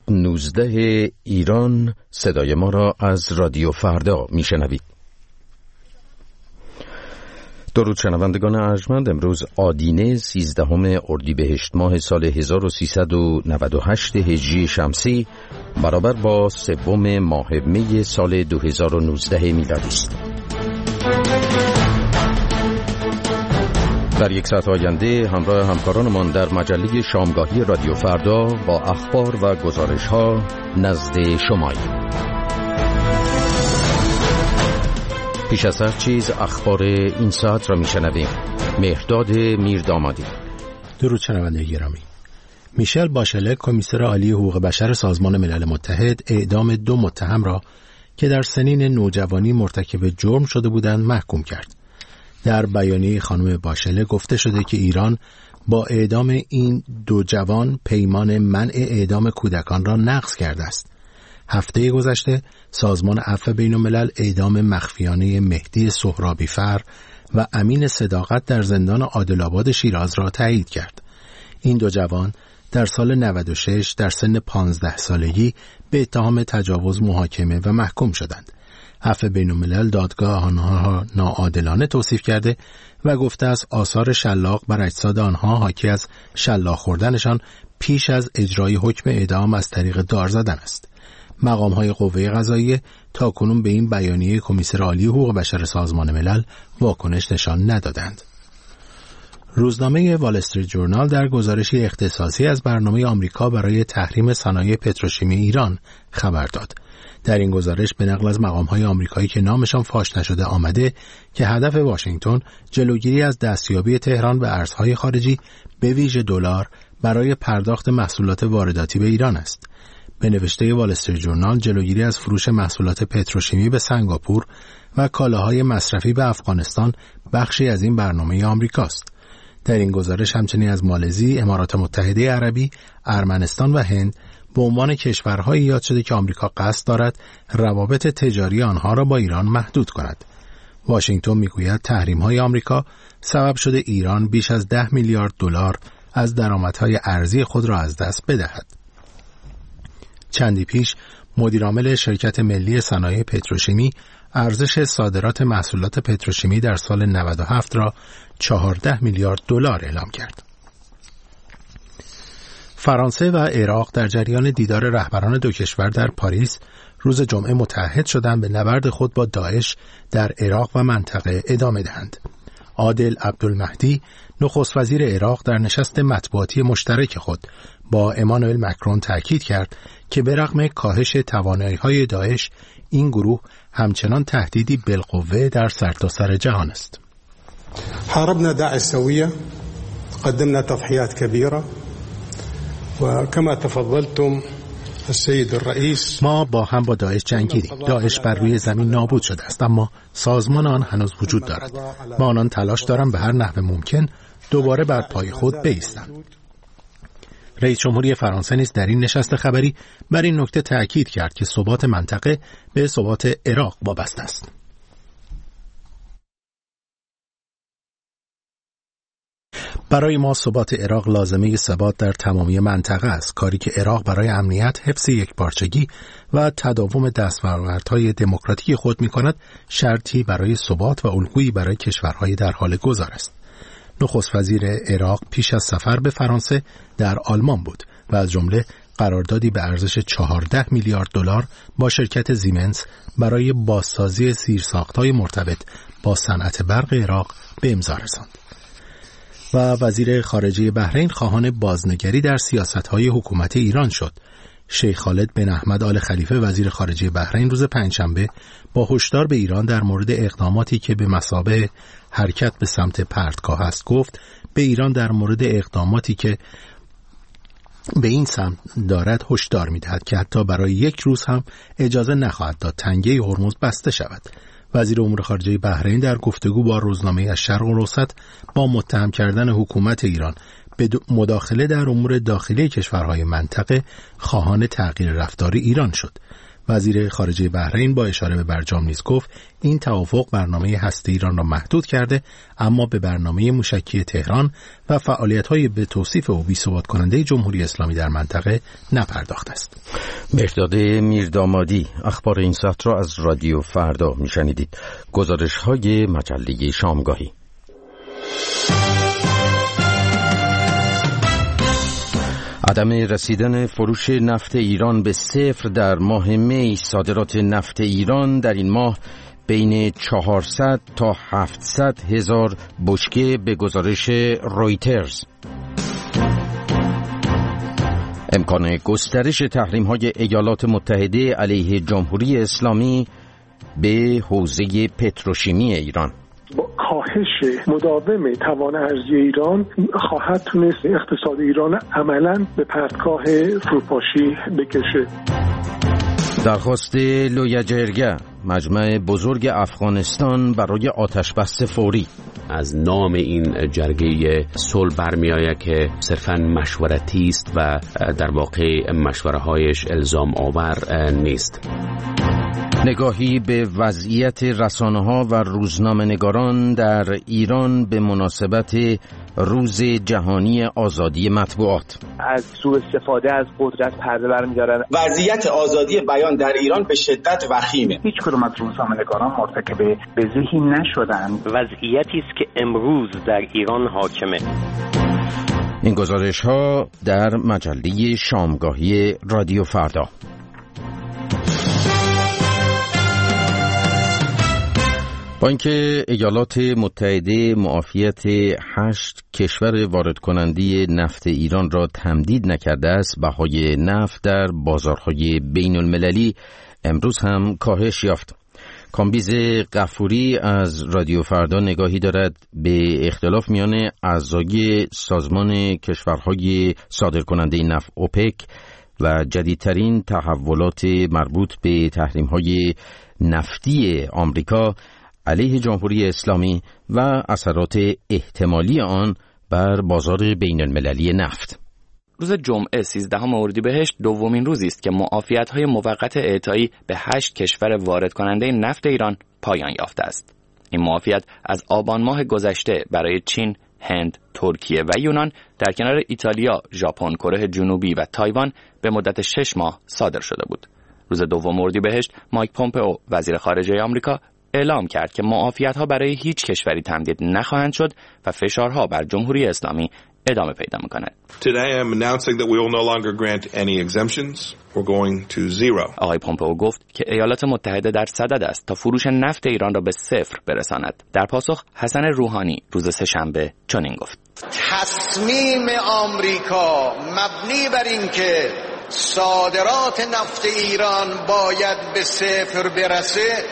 19 ایران صدای ما را از رادیو فردا میشنوید. درود شنوندگان ارجمند، امروز آدینه 13 اردیبهشت ماه سال 1398 هجری شمسی برابر با 3 ماه می سال 2019 میلادی است. در یک ساعت آینده همراه همکارانمان در مجله شامگاهی رادیو فردا با اخبار و گزارش‌ها نزد شماییم. پیش از هر چیز اخبار این ساعت را میشنویم. مهرداد میردامادی. درود شنونده گرامی. میشل باشله، کمیسر عالی حقوق بشر سازمان ملل متحد، اعدام 2 متهم را که در سنین نوجوانی مرتکب جرم شده بودند محکوم کرد. در بیانیه خانم باشله گفته شده که ایران با اعدام این 2 جوان پیمان منع اعدام کودکان را نقض کرده است. هفته گذشته سازمان عفو بین‌الملل اعدام مخفیانه مهدی سهرابی‌فر و امین صداقت در زندان عادل‌آباد شیراز را تایید کرد. این 2 جوان در سال 96 در سن 15 سالگی به اتهام تجاوز محاکمه و محکوم شدند. عفو بین‌الملل دادگاه آنها را ناعادلانه توصیف کرده و گفته است آثار شلاق بر اجساد آنها حاکی از شلاق خوردنشان پیش از اجرای حکم اعدام از طریق دار زدن است. مقام‌های قوه قضاییه تاکنون به این بیانیه کمیسر عالی حقوق بشر سازمان ملل واکنش نشان ندادند. روزنامه وال استریت جورنال در گزارشی اختصاصی از برنامه آمریکا برای تحریم صنایع پتروشیمی ایران خبر داد. در این گزارش به نقل از مقام‌های آمریکایی که نامشان فاش نشده آمده که هدف واشنگتن جلوگیری از دستیابی تهران به ارزهای خارجی به ویژه دلار برای پرداخت محصولات وارداتی به ایران است. به نوشته وال استریت جورنال جلوگیری از فروش محصولات پتروشیمی به سنگاپور و کالاهای مصرفی به افغانستان بخشی از این برنامه آمریکاست. در این گزارش همچنین از مالزی، امارات متحده عربی، ارمنستان و هند به عنوان کشورهایی یاد شده که آمریکا قصد دارد روابط تجاری آنها را با ایران محدود کند. واشنگتن میگوید تحریم‌های آمریکا سبب شده ایران بیش از 10 میلیارد دلار از درآمدهای ارزی خود را از دست بدهد. چندی پیش مدیرعامل شرکت ملی صنایع پتروشیمی ارزش صادرات محصولات پتروشیمی در سال 97 را 14 میلیارد دلار اعلام کرد. فرانسه و عراق در جریان دیدار رهبران 2 کشور در پاریس روز جمعه متحد شدند به نبرد خود با داعش در عراق و منطقه ادامه دهند. عادل عبدالمهدی نخست وزیر عراق در نشست مطبوعاتی مشترک خود با امانوئل مکرون تاکید کرد که به رغم کاهش توانایی‌های داعش این گروه همچنان تهدیدی بالقوه در سرتاسر جهان است. حاربنا داعش سويا، قدمنا تضحيات كبيرة وكما تفضلتم السيد الرئيس. ما با داعش جنگیدیم. داعش بر روی زمین نابود شده است، اما سازمان آن هنوز وجود دارد. با آنان تلاش دارم به هر نحو ممکن دوباره بر پای خود بایستند. رئیس جمهوری فرانسه نیز در این نشست خبری بر این نکته تأکید کرد که ثبات منطقه به ثبات عراق وابسته است. برای ما ثبات عراق لازمه ثبات در تمامی منطقه است، کاری که عراق برای امنیت، حفظ یکپارچگی و تداوم دستاوردهای دموکراتیک خود می‌کند شرطی برای ثبات و الگویی برای کشورهای در حال گذار است. نخست وزیر عراق پیش از سفر به فرانسه در آلمان بود و از جمله قراردادی به ارزش 14 میلیارد دلار با شرکت زیمنس برای بازسازی زیرساخت‌های مرتبط با صنعت برق عراق به امضا رساند. و وزیر خارجه بحرین خواهان بازنگری در سیاست‌های حکومت ایران شد. شیخ خالد بن احمد آل خلیفه وزیر خارجه بحرین روز پنجشنبه با هشدار به ایران در مورد اقداماتی که به مثابه حرکت به سمت پرتگاه است گفت به ایران در مورد اقداماتی که به این سمت دارد هشدار می‌دهد که حتی برای 1 روز هم اجازه نخواهد داد تنگه هرمز بسته شود. وزیر امور خارجه بحرین در گفتگو با روزنامه الشرق الاوسط با متهم کردن حکومت ایران به مداخله در امور داخلی کشورهای منطقه خواهان تغییر رفتار ایران شد. وزیر خارجه بحرین با اشاره به برجام نیز گفت این توافق برنامه هسته ایران را محدود کرده، اما به برنامه موشکی تهران و فعالیت‌های به توصیف او بی‌ثبات کننده جمهوری اسلامی در منطقه نپرداخته است. مهرداد میردامادی اخبار این ساعت را از رادیو فردا میشنیدید. گزارش‌های مجله شامگاهی. عدم رسیدن فروش نفت ایران به صفر در ماه می، صادرات نفت ایران در این ماه بین 400 تا 700 هزار بشکه به گزارش رویترز. امکان گسترش تحریم‌های ایالات متحده علیه جمهوری اسلامی به حوزه پتروشیمی ایران. با کاهش مداوم توان ارزی ایران خواهد تونست اقتصاد ایران عملاً به پرتگاه فروپاشی بکشه. درخواست لویجرگه، مجمع بزرگ افغانستان برای آتش‌بس فوری. از نام این جرگه صلح برمی آید که صرفاً مشورتی است و در واقع مشوره‌هایش الزام آور نیست. نگاهی به وضعیت رسانه‌ها و روزنامه‌نگاران در ایران به مناسبت روز جهانی آزادی مطبوعات. از سوء استفاده از قدرت پرده برمی‌دارن. وضعیت آزادی بیان در ایران به شدت وخیمه. هیچ کدوم از روزنامه‌نگاران مرتکب بزهی نشدند. وضعیتی است که امروز در ایران حاکمه. این گزارش‌ها در مجله شامگاهی رادیو فردا. با اینکه ایالات متحده معافیت 8 کشور وارد کننده نفت ایران را تمدید نکرده است، بهای نفت در بازارهای بین المللی امروز هم کاهش یافت. کامبیز غفوری از رادیو فردا نگاهی دارد به اختلاف میان اعضای سازمان کشورهای صادرکننده نفت اوپک و جدیدترین تحولات مربوط به تحریم‌های نفتی آمریکا علیه جمهوری اسلامی و اثرات احتمالی آن بر بازار بین المللی نفت. روز جمعه 13 اردیبهشت دومین روزی است که معافیت‌های موقت اعطایی به 8 کشور وارد کننده نفت ایران پایان یافته است. این معافیت از آبان ماه گذشته برای چین، هند، ترکیه و یونان در کنار ایتالیا، ژاپن، کره جنوبی و تایوان به مدت 6 ماه صادر شده بود. روز دوم اردیبهشت مایک پومپئو وزیر خارجه آمریکا اعلام کرد که معافیت‌ها برای هیچ کشوری تمدید نخواهند شد و فشارها بر جمهوری اسلامی ادامه پیدا می‌کند. Today I am announcing that we will no longer grant any exemptions. We're going to zero. آقای پومپئو گفت که ایالات متحده در صدد است تا فروش نفت ایران را به صفر برساند. در پاسخ حسن روحانی روز سه‌شنبه چنین گفت: تصمیم آمریکا مبنی بر اینکه صادرات نفت ایران باید به صفر برسه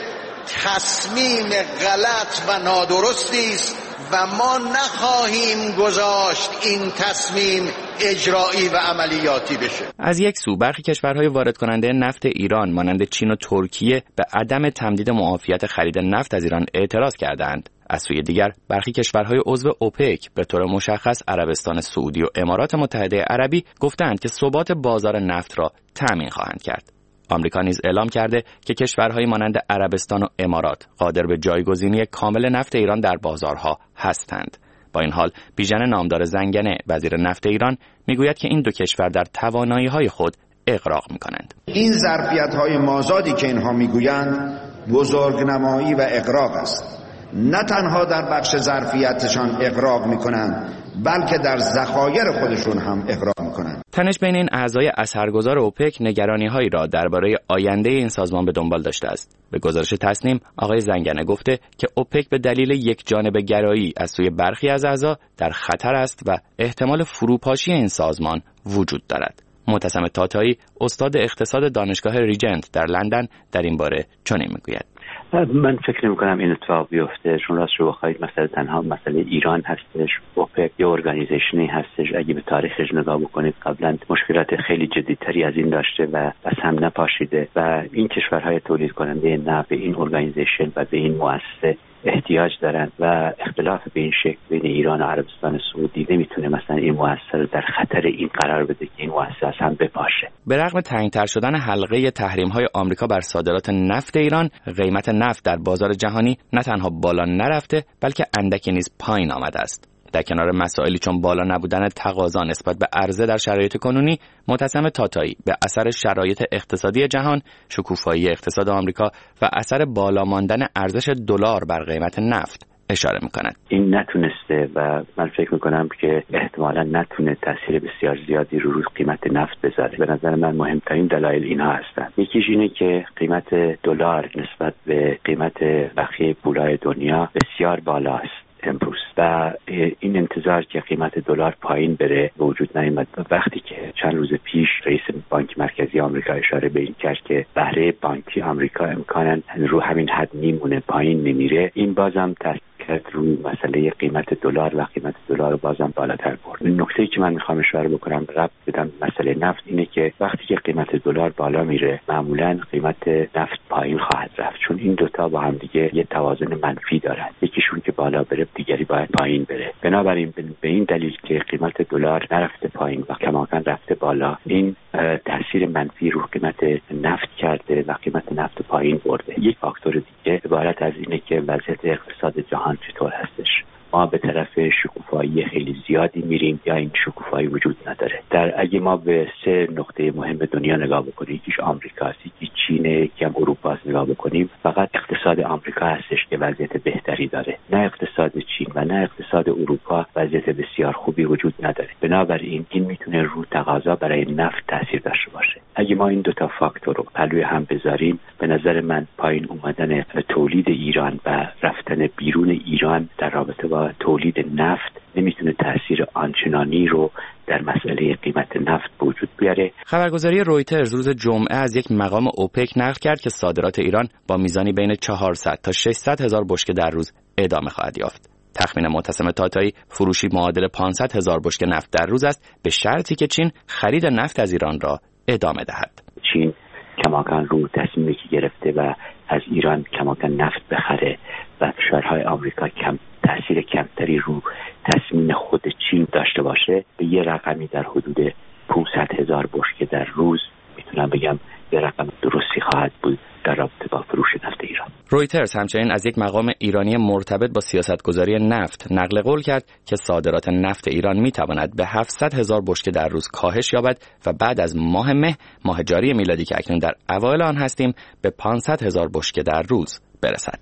تصمیم غلط و نادرستی است و ما نخواهیم گذاشت این تصمیم اجرایی و عملیاتی بشه. از یک سو برخی کشورهای وارد کننده نفت ایران مانند چین و ترکیه به عدم تمدید معافیت خرید نفت از ایران اعتراض کردند. از سوی دیگر برخی کشورهای عضو اوپک به طور مشخص عربستان سعودی و امارات متحده عربی گفتند که ثبات بازار نفت را تامین خواهند کرد. آمریکا نیز اعلام کرده که کشورهای مانند عربستان و امارات قادر به جایگزینی کامل نفت ایران در بازارها هستند. با این حال بیژن نامدار زنگنه وزیر نفت ایران میگوید که این دو کشور در توانایی‌های خود اغراق می‌کنند. این ظرفیت‌های مازادی که اینها میگویند بزرگنمایی و اغراق است. نه تنها در بخش ظرفیتشان اغراق می‌کنند بلکه در ذخایر خودشون هم اغراق می‌کنند. تنش بین این اعضای اثرگذار اوپک نگرانی‌هایی را درباره آینده این سازمان به دنبال داشته است. به گزارش تصنیم آقای زنگنه گفته که اوپک به دلیل یک جانبه گرایی از سوی برخی از اعضا در خطر است و احتمال فروپاشی این سازمان وجود دارد. معتصم تاتایی استاد اقتصاد دانشگاه ریجنت در لندن در این باره چنین میگوید: من فکر نمی‌کنم این اتفاق بیفته، چون راست رو بخواید مسئله تنها مسئله ایران هستش. اوپک یه ارگانیزیشنی هستش، اگه به تاریخش نگاه بکنید قبلا مشکلات خیلی جدی‌تری از این داشته و بس هم نپاشیده و این کشورهای تولید کننده نفت به این ارگانیزیشن و به این مؤسسه احتیاج دارن و اختلاف به این شکل بین ایران و عربستان سعودی نمیتونه مثلا این مؤسسه در خطر این قرار بده که این مؤسسه هم بپاشه. به رغم تنگ‌تر شدن حلقه تحریم‌های آمریکا بر صادرات نفت ایران، قیمت نفت در بازار جهانی نه تنها بالا نرفته بلکه اندکی نیز پایین آمده است. در کنار مسائلی چون بالا نبودن تقاضا نسبت به عرضه در شرایط کنونی، معتصم تاتایی به اثر شرایط اقتصادی جهان، شکوفایی اقتصاد آمریکا و اثر بالا ماندن ارزش دلار بر قیمت نفت اشاره می‌کند. این نتونسته و من فکر می‌کنم که احتمالاً نتونه تاثیر بسیار زیادی رو قیمت نفت بذاره. به نظر من مهمترین دلایل اینها هستند. یکیش اینه که قیمت دلار نسبت به قیمت بقیه پول‌های دنیا بسیار بالاست امروز و این انتظار که قیمت دلار پایین بره وجود نیامد. وقتی که چند روز پیش رئیس بانک مرکزی آمریکا اشاره به این کرد که بهره بانکی آمریکا امکاناً رو همین حد میمونه، پایین نمیره، این بازم روی مسئله قیمت دلار و قیمت دلار رو بازم بالاتر برد. نکته‌ای که من میخوام اشاره بکنم ربط بدم مسئله نفت اینه که وقتی که قیمت دلار بالا میره معمولاً قیمت نفت پایین خواهد رفت، چون این دوتا با هم دیگه یه توازن منفی دارن، یکیشون که بالا بره دیگری باید پایین بره. بنابراین به این دلیل که قیمت دلار نرفته پایین و کماکان رفته بالا، این تاثیر منفی رو قیمت نفت کرده و قیمت نفت پایین برده. یک فاکتور دیگه عبارت از اینه که وضعیت اقتصاد جهان چطور هستش. ما به طرف شکوفایی خیلی زیادی میریم یا این شکوفایی وجود نداره. اگه ما به 3 نقطه مهم دنیا نگاه بکنیم، یکیش آمریکاست، یکی چین، یکی هم اروپاست، نگاه بکنیم، فقط اقتصاد آمریکا هستش که وضعیت بهتری داره. نه اقتصاد چین و نه اقتصاد اروپا وضعیت بسیار خوبی وجود نداره. بنابراین این میتونه رو تقاضا برای نفت تاثیر داشته باشه. اگه ما این 2 تا فاکتور رو پلوی هم بذاریم، به نظر من پایین اومدن تولید ایران و رفتن بیرون ایران در رابطه با تولید نفت نمیتونه تاثیر آنچنانی رو در مسئله قیمت نفت وجود بیاره. خبرگزاری رویترز روز جمعه از یک مقام اوپک نقل کرد که صادرات ایران با میزانی بین 400 تا 600 هزار بشکه در روز ادامه خواهد یافت. تخمین معتصم تاتایی فروشی معادل 500 هزار بشکه نفت در روز است، به شرطی که چین خرید نفت از ایران را ادامه دهد. چین کماکان رو تصمیمی که گرفته و از ایران کماکان نفت بخره و فشارهای آمریکا تأثیر کمتری رو تصمیم خود چین داشته باشه، به یه رقمی در حدود 500 هزار بشکه در روز میتونم بگم یه رقم درستی خواهد بود در رابطه با فروش نفت ایران. رویترز همچنین از یک مقام ایرانی مرتبط با سیاستگذاری نفت نقل قول کرد که صادرات نفت ایران میتواند به 700 هزار بشکه در روز کاهش یابد و بعد از ماه جاری میلادی که اکنون در اوایل آن هستیم به 500 هزار بشکه در روز برسد.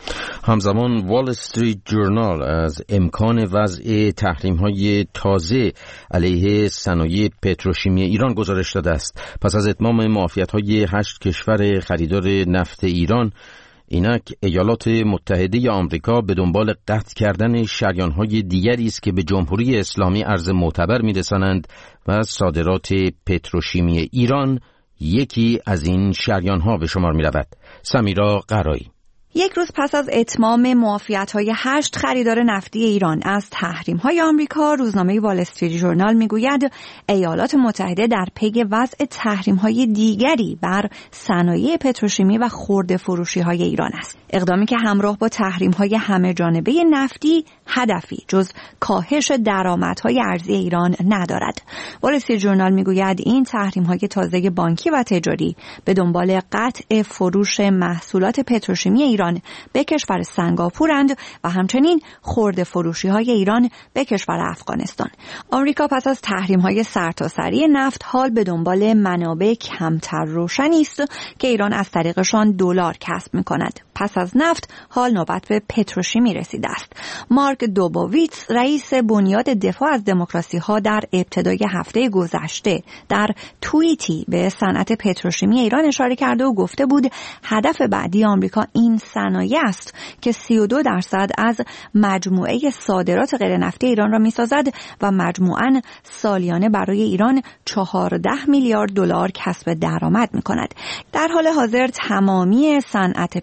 همزمان وال استریت جورنال از امکان وضع تحریم‌های تازه علیه صنایع پتروشیمی ایران گزارش داده است. پس از اتمام معافیت‌های 8 کشور خریدار نفت ایران، اینک ایالات متحده آمریکا به دنبال قطع کردن شریان‌های دیگری است که به جمهوری اسلامی ارز معتبر می‌رسانند و صادرات پتروشیمی ایران یکی از این شریان‌ها به شمار می‌رود. سمیرا قرایی. یک روز پس از اتمام معافیت‌های 8 خریدار نفتی ایران از تحریم‌های آمریکا، روزنامه وال استریت ژورنال می‌گوید ایالات متحده در پی وضع تحریم‌های دیگری بر صنایع پتروشیمی و خرده فروشی‌های ایران است. اقدامی که همراه با تحریم‌های همه‌جانبه نفتی هدفی جز کاهش درآمدهای ارزی ایران ندارد. وال استریت ژورنال می‌گوید این تحریم‌های تازه بانکی و تجاری به دنبال قطع فروش محصولات پتروشیمی ایران به کشور سنگاپورند و همچنین خرده فروشی‌های ایران به کشور افغانستان. آمریکا پس از تحریم‌های سرتاسری نفت حال به دنبال منابع کمتر روشنی است که ایران از طریقشان دلار کسب می‌کند. پس از نفت حال نوبت به پتروشیمی رسیده است. مارک دوبوویتس رئیس بنیاد دفاع از دموکراسی‌ها در ابتدای هفته گذشته در توییتی به صنعت پتروشیمی ایران اشاره کرده و گفته بود هدف بعدی آمریکا این صنایع است که 32% از مجموعه صادرات غیر نفتی ایران را می‌سازد و مجموعاً سالیانه برای ایران 14 میلیارد دلار کسب درآمد می‌کند. در حال حاضر تمامی صنعت پتروشیمی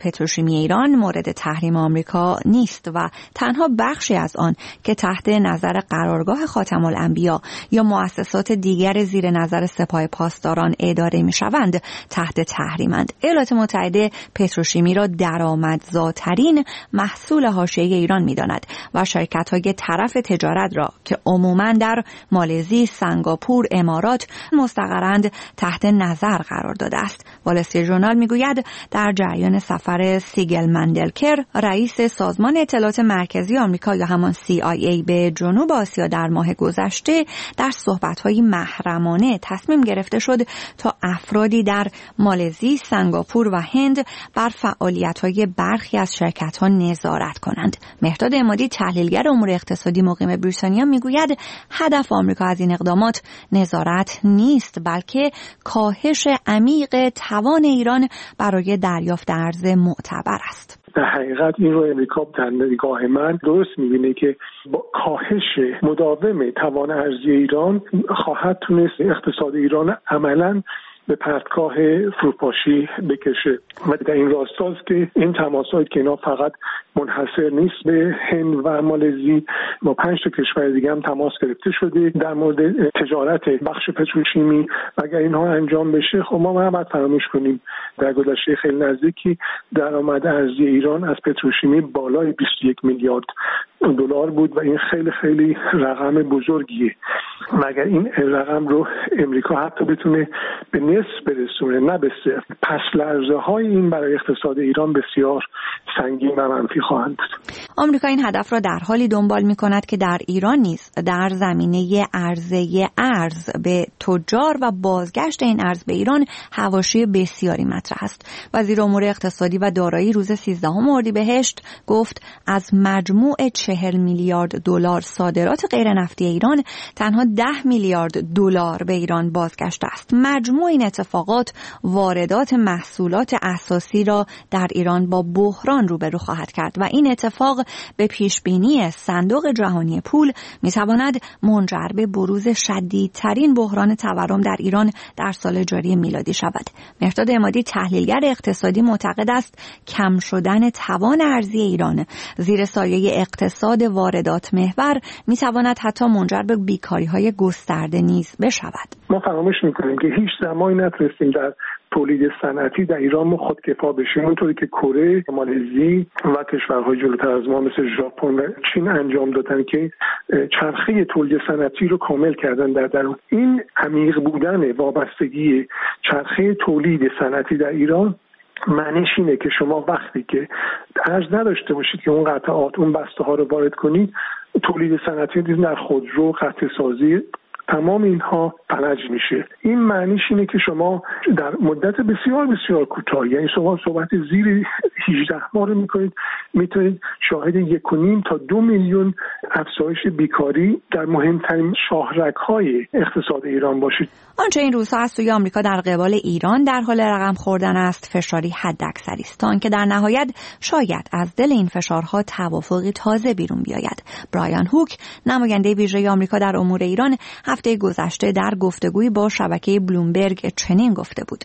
پتروشیمی ایران مورد تحریم آمریکا نیست و تنها بخشی از آن که تحت نظر قرارگاه خاتم الانبیا یا مؤسسات دیگر زیر نظر سپاه پاسداران اداره می‌شوند تحت تحریمند. ایالات متحده پتروشیمی را درآمدزاترین محصول حاشیه‌ای ایران می‌داند و شرکت‌های طرف تجارت را که عموماً در مالزی، سنگاپور، امارات مستقرند تحت نظر قرار داده است. وال استریت ژورنال میگوید در جریان سفر سیگل مندلکر رئیس سازمان اطلاعات مرکزی آمریکا یا همان CIA به جنوب آسیا در ماه گذشته در صحبت‌های محرمانه تصمیم گرفته شد تا افرادی در مالزی، سنگاپور و هند بر فعالیت‌های برخی از شرکت‌ها نظارت کنند. مهرداد عمادی تحلیلگر امور اقتصادی مقیم بریتانیا میگوید هدف آمریکا از این اقدامات نظارت نیست بلکه کاهش عمیق توان ایران برای دریافت ارز معتبر است. در حقیقت این رو امریکا در نگاه من درست می‌بینه که با کاهش مداوم توان ارزی ایران خواهد تونست اقتصاد ایران عملاً به پرتگاه فروپاشی بکشه و در این راستاست که این تماس‌هایی که اینا فقط منحصر نیست به هند و مالزی، با 5 تا کشور دیگه هم تماس گرفته شده در مورد تجارت بخش پتروشیمی و اگر اینها انجام بشه خب ما هم باید فراموش کنیم در گذشته خیلی نزدیکی درآمد ارزی ایران از پتروشیمی بالای 21 میلیارد دلار بود و این خیلی خیلی رقم بزرگیه و اگر این رقم رو امریکا حتی بتونه به نصف برسونه نه به صفر، پس لرزه‌های این برای اقتصاد ایران بسیار سنگین و منفی خواهند بود. آمریکا این هدف را در حالی دنبال می‌کند که در ایران نیز در زمینه عرضه ارز به تجار و بازگشت این ارز به ایران حواشی بسیاری مطرح است. وزیر امور اقتصادی و دارایی روز 13 اردیبهشت گفت از مجموع 40 میلیارد دلار صادرات غیر نفتی ایران تنها 10 میلیارد دلار به ایران بازگشته است. مجموع این اتفاقات واردات محصولات اساسی را در ایران با بحران روبرو خواهد کرد و این اتفاق به پیشبینی صندوق جهانی پول میتواند منجر به بروز شدیدترین بحران تورم در ایران در سال جاری میلادی شود. مهرداد عمادی تحلیلگر اقتصادی معتقد است کم شدن توان ارزی ایران زیر سایه اقتصاد واردات محور میتواند حتی منجر به بیکاری‌های گسترده نیز بشود. ما فراموش میکنیم که هیچ زمانی نتونستیم در تولید صنعتی در ایران ما خودکفا بشیم، اونطوری که کره، مالزی و کشورهای جلوتر از ما مثل ژاپن و چین انجام دادن که چرخه تولید صنعتی رو کامل کردن در درون. این عمیق بودن وابستگی چرخه تولید صنعتی در ایران معنیش اینه که شما وقتی که ارز نداشته باشید که اون قطعات، اون بسته ها رو وارد کنید، تولید صنعتی در خودرو، قطع سازی، تمام اینها فلج میشه. این معنیش اینه که شما در مدت بسیار بسیار کوتاه، یعنی شما صحبت زیر 18 ماه رو میتونید شاهد 1.5 تا 2 میلیون افزایش بیکاری در مهمترین شاهرگ‌های اقتصاد ایران باشید. آنچه این روزها از سوی آمریکا در قبال ایران در حال رقم خوردن است فشاری حداکثری است تا آنکه در نهایت شاید از دل این فشارها توافقی تازه بیرون بیاید. برایان هوک نماینده ویژه آمریکا در امور ایران هفته گذشته در گفتگویی با شبکه بلومبرگ چنین گفته بود: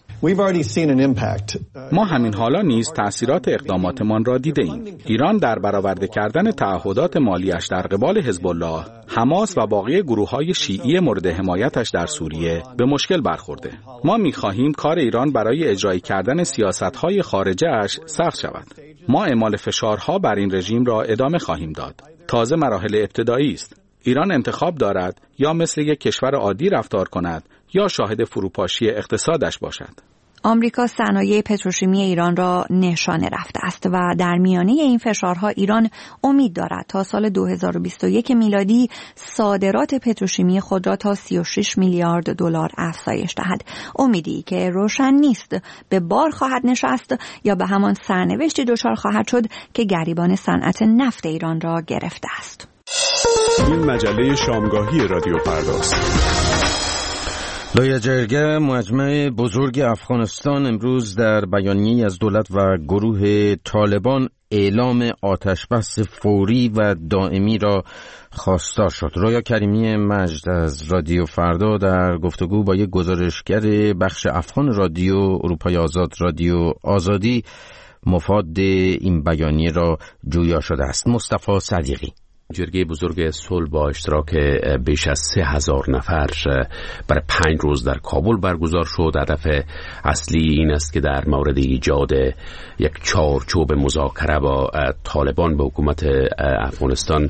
ما همین حالا نیز تأثیرات اقداماتمان را دیده ایم. ایران در برآورده کردن تعهدات مالیش در قبال حزب الله، حماس و باقی گروه‌های شیعی مورد حمایتش در سوریه به مشکل برخورده. ما می‌خواهیم کار ایران برای اجرای کردن سیاست‌های خارجه‌اش سخت شود. ما اعمال فشارها بر این رژیم را ادامه خواهیم داد. تازه مراحل ابتدایی است. ایران انتخاب دارد یا مثل یک کشور عادی رفتار کند یا شاهد فروپاشی اقتصادش باشد. آمریکا صنایع پتروشیمی ایران را نشانه رفته است و در میانه این فشارها ایران امید دارد تا سال 2021 میلادی صادرات پتروشیمی خود را تا 36 میلیارد دلار افزایش دهد. امیدی که روشن نیست به بار خواهد نشست یا به همان سرنوشتی دچار خواهد شد که گریبان صنعت نفت ایران را گرفته است. این مجله شامگاهی رادیو فرداست. لایحه جرگه مجمع بزرگ افغانستان امروز در بیانیه‌ای از دولت و گروه طالبان اعلام آتشبس فوری و دائمی را خواستار شد. رویا کریمی مجد از رادیو فردا در گفتگو با یک گزارشگر بخش افغان رادیو اروپای آزاد رادیو آزادی مفاد این بیانیه را جویا شده است. مصطفی صدیقی. جرگه بزرگ صلح با اشتراک بیش از 3000 نفر برای 5 روز در کابل برگزار شد. هدف اصلی این است که در مورد ایجاد یک چارچوب مذاکره با طالبان به حکومت افغانستان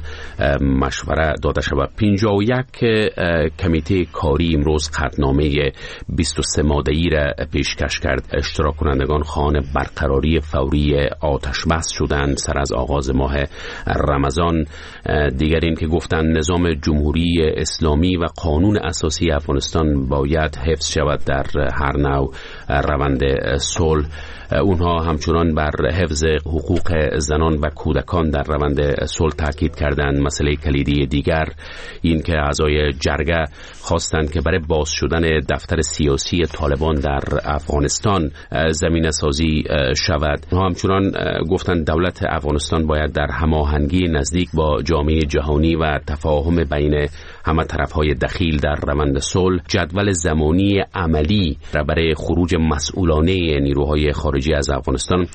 مشوره داده شود. 51 کمیته کاری امروز قطعنامه 23 ماده‌ای را پیشکش کرد. اشتراک کنندگان خواهان برقراری فوری آتش بس شدند سر از آغاز ماه رمضان. دیگر این که گفتند نظام جمهوری اسلامی و قانون اساسی افغانستان باید حفظ شود در هر نوع روند صلح. اونها همچنان بر حفظ حقوق زنان و کودکان در روند صلح تاکید کردند. مسئله کلیدی دیگر این که اعضای جرگه خواستند که برای باز شدن دفتر سیاسی طالبان در افغانستان زمینه سازی شود. اونها همچنان گفتند دولت افغانستان باید در هماهنگی نزدیک با جامعه جهانی و تفاهم بین همه طرف‌های دخیل در روند صلح جدول زمانی عملی را برای خروج مسئولانه نیروهای خارجی از افغانستان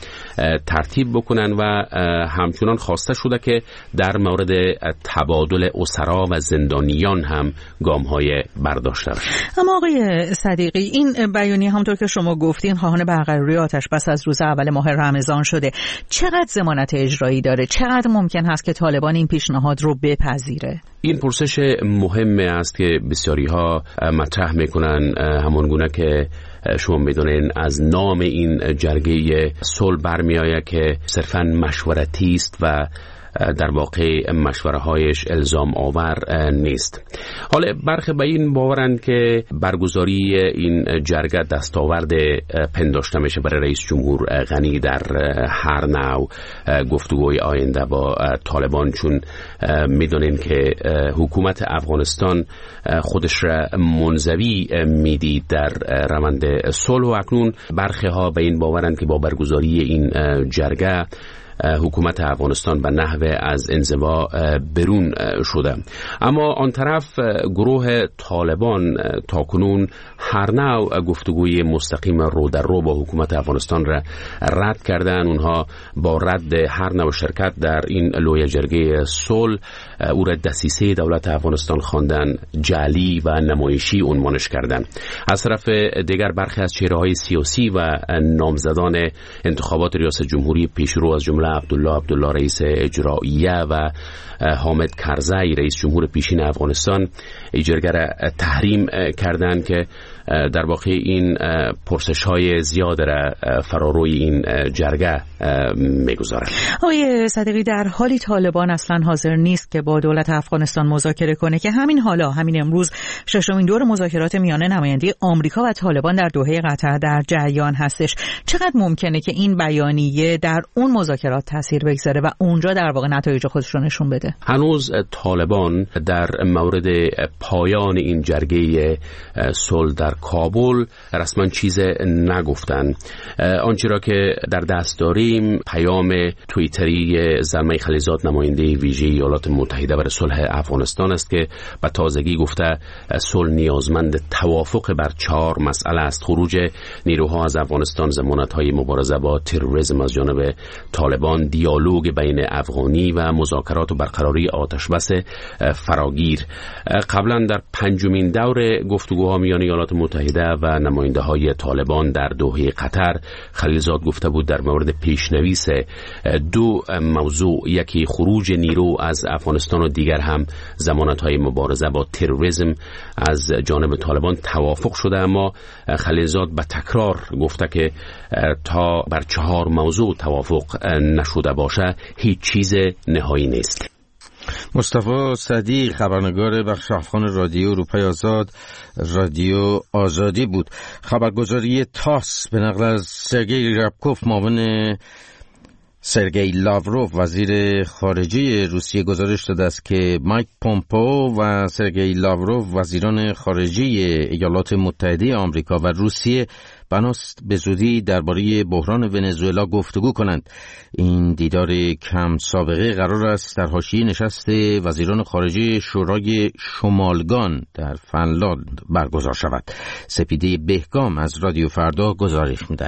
ترتیب بکنن و همچنان خواسته شده که در مورد تبادل اسرا و زندانیان هم گام‌های برداشته بشه. اما آقای صدیقی، این بیانیه همونطور که شما گفتین خواهان برقراری آتش بس از روز اول ماه رمضان شده. چقدر ضمانت اجرایی داره؟ چقدر ممکن هست که طالبان این پیشنهاد رو بپذیره؟ این پرسش مهمه است که بسیاری ها مطرح میکنن. همون گونه که شما میدونین از نام این جرگه صلح برمی آید که صرفاً مشورتی است و در واقع مشوره هایش الزام آور نیست. حالا برخی به این باورند که برگزاری این جرگه دستاورد پنداشته میشه برای رئیس جمهور غنی در هر نوع گفتگوی آینده با طالبان، چون میدونین که حکومت افغانستان خودش را منزوی میدید در روند صلح و اکنون برخی ها به این باورند که با برگزاری این جرگه حکومت افغانستان به نحو از انزوا برون شده. اما آن طرف گروه طالبان تاکنون هر نوع گفتگوی مستقیم رو در رو با حکومت افغانستان را رد کردن. اونها با رد هر نوع شرکت در این لوی جرگه صلح او را دسیسه دولت افغانستان خواندن، جعلی و نمایشی عنوانش کردن. از طرف دیگر برخی از چهره‌های سیاسی و نامزدان انتخابات ریاست جمهوری پیشرو از جمله عبدالله رئیس اجراییه و حامد کرزی رئیس جمهور پیشین افغانستان ایجرگر تحریم کردند که در واقع این پرسش‌های زیاد را فراروی این جرگه می‌گذارند. آقای صدیقی، در حالی طالبان اصلا حاضر نیست که با دولت افغانستان مذاکره کنه که همین امروز ششمین دور مذاکرات میان نماینده آمریکا و طالبان در دوحه قطر در جریان هستش، چقدر ممکنه که این بیانیه در اون مذاکرات تاثیر بگذاره و اونجا در واقع نتایج خودش رو نشون بده؟ هنوز طالبان در مورد پایان این جرگه صلح در کابل رسما چیز نگفتن. آنچه را که در دست داریم پیام توییتری زلمه خلیزاد نماینده ویژه ایالات متحده برای صلح افغانستان است که به تازگی گفته صلح نیازمند توافق بر 4 مسئله است: خروج نیروها از افغانستان، ضمانت‌های مبارزه با تروریسم از جانب طالبان، دیالوگ بین افغانی و مذاکرات و برقراری آتشبس فراگیر. قبلا در 5مین دور گفتگوها میان ایالات متحده و نماینده های طالبان در دوحه قطر خلیلزاد گفته بود در مورد پیشنویس 2 موضوع، یکی خروج نیرو از افغانستان و دیگر هم ضمانت های مبارزه با تروریسم از جانب طالبان توافق شده. اما خلیلزاد به تکرار گفته که تا بر 4 موضوع توافق نشده باشه هیچ چیز نهایی نیست. مصطفی صدیق، خبرنگار بخش افغان رادیو اروپای آزاد، رادیو آزادی بود. خبرگزاری تاس به نقل از سرگئی ربکوف معاون سرگئی لاوروف وزیر خارجه روسیه گزارش داده است که مایک پومپئو و سرگئی لاوروف وزیران خارجه ایالات متحده آمریکا و روسیه بناست به زودی درباره بحران ونزوئلا گفتگو کنند. این دیدار کم سابقه قرار است در حاشیه نشست وزیران خارجه شورای شمالگان در فنلاند برگزار شود. سپیده بهگام از رادیو فردا گزارش می‌دهد.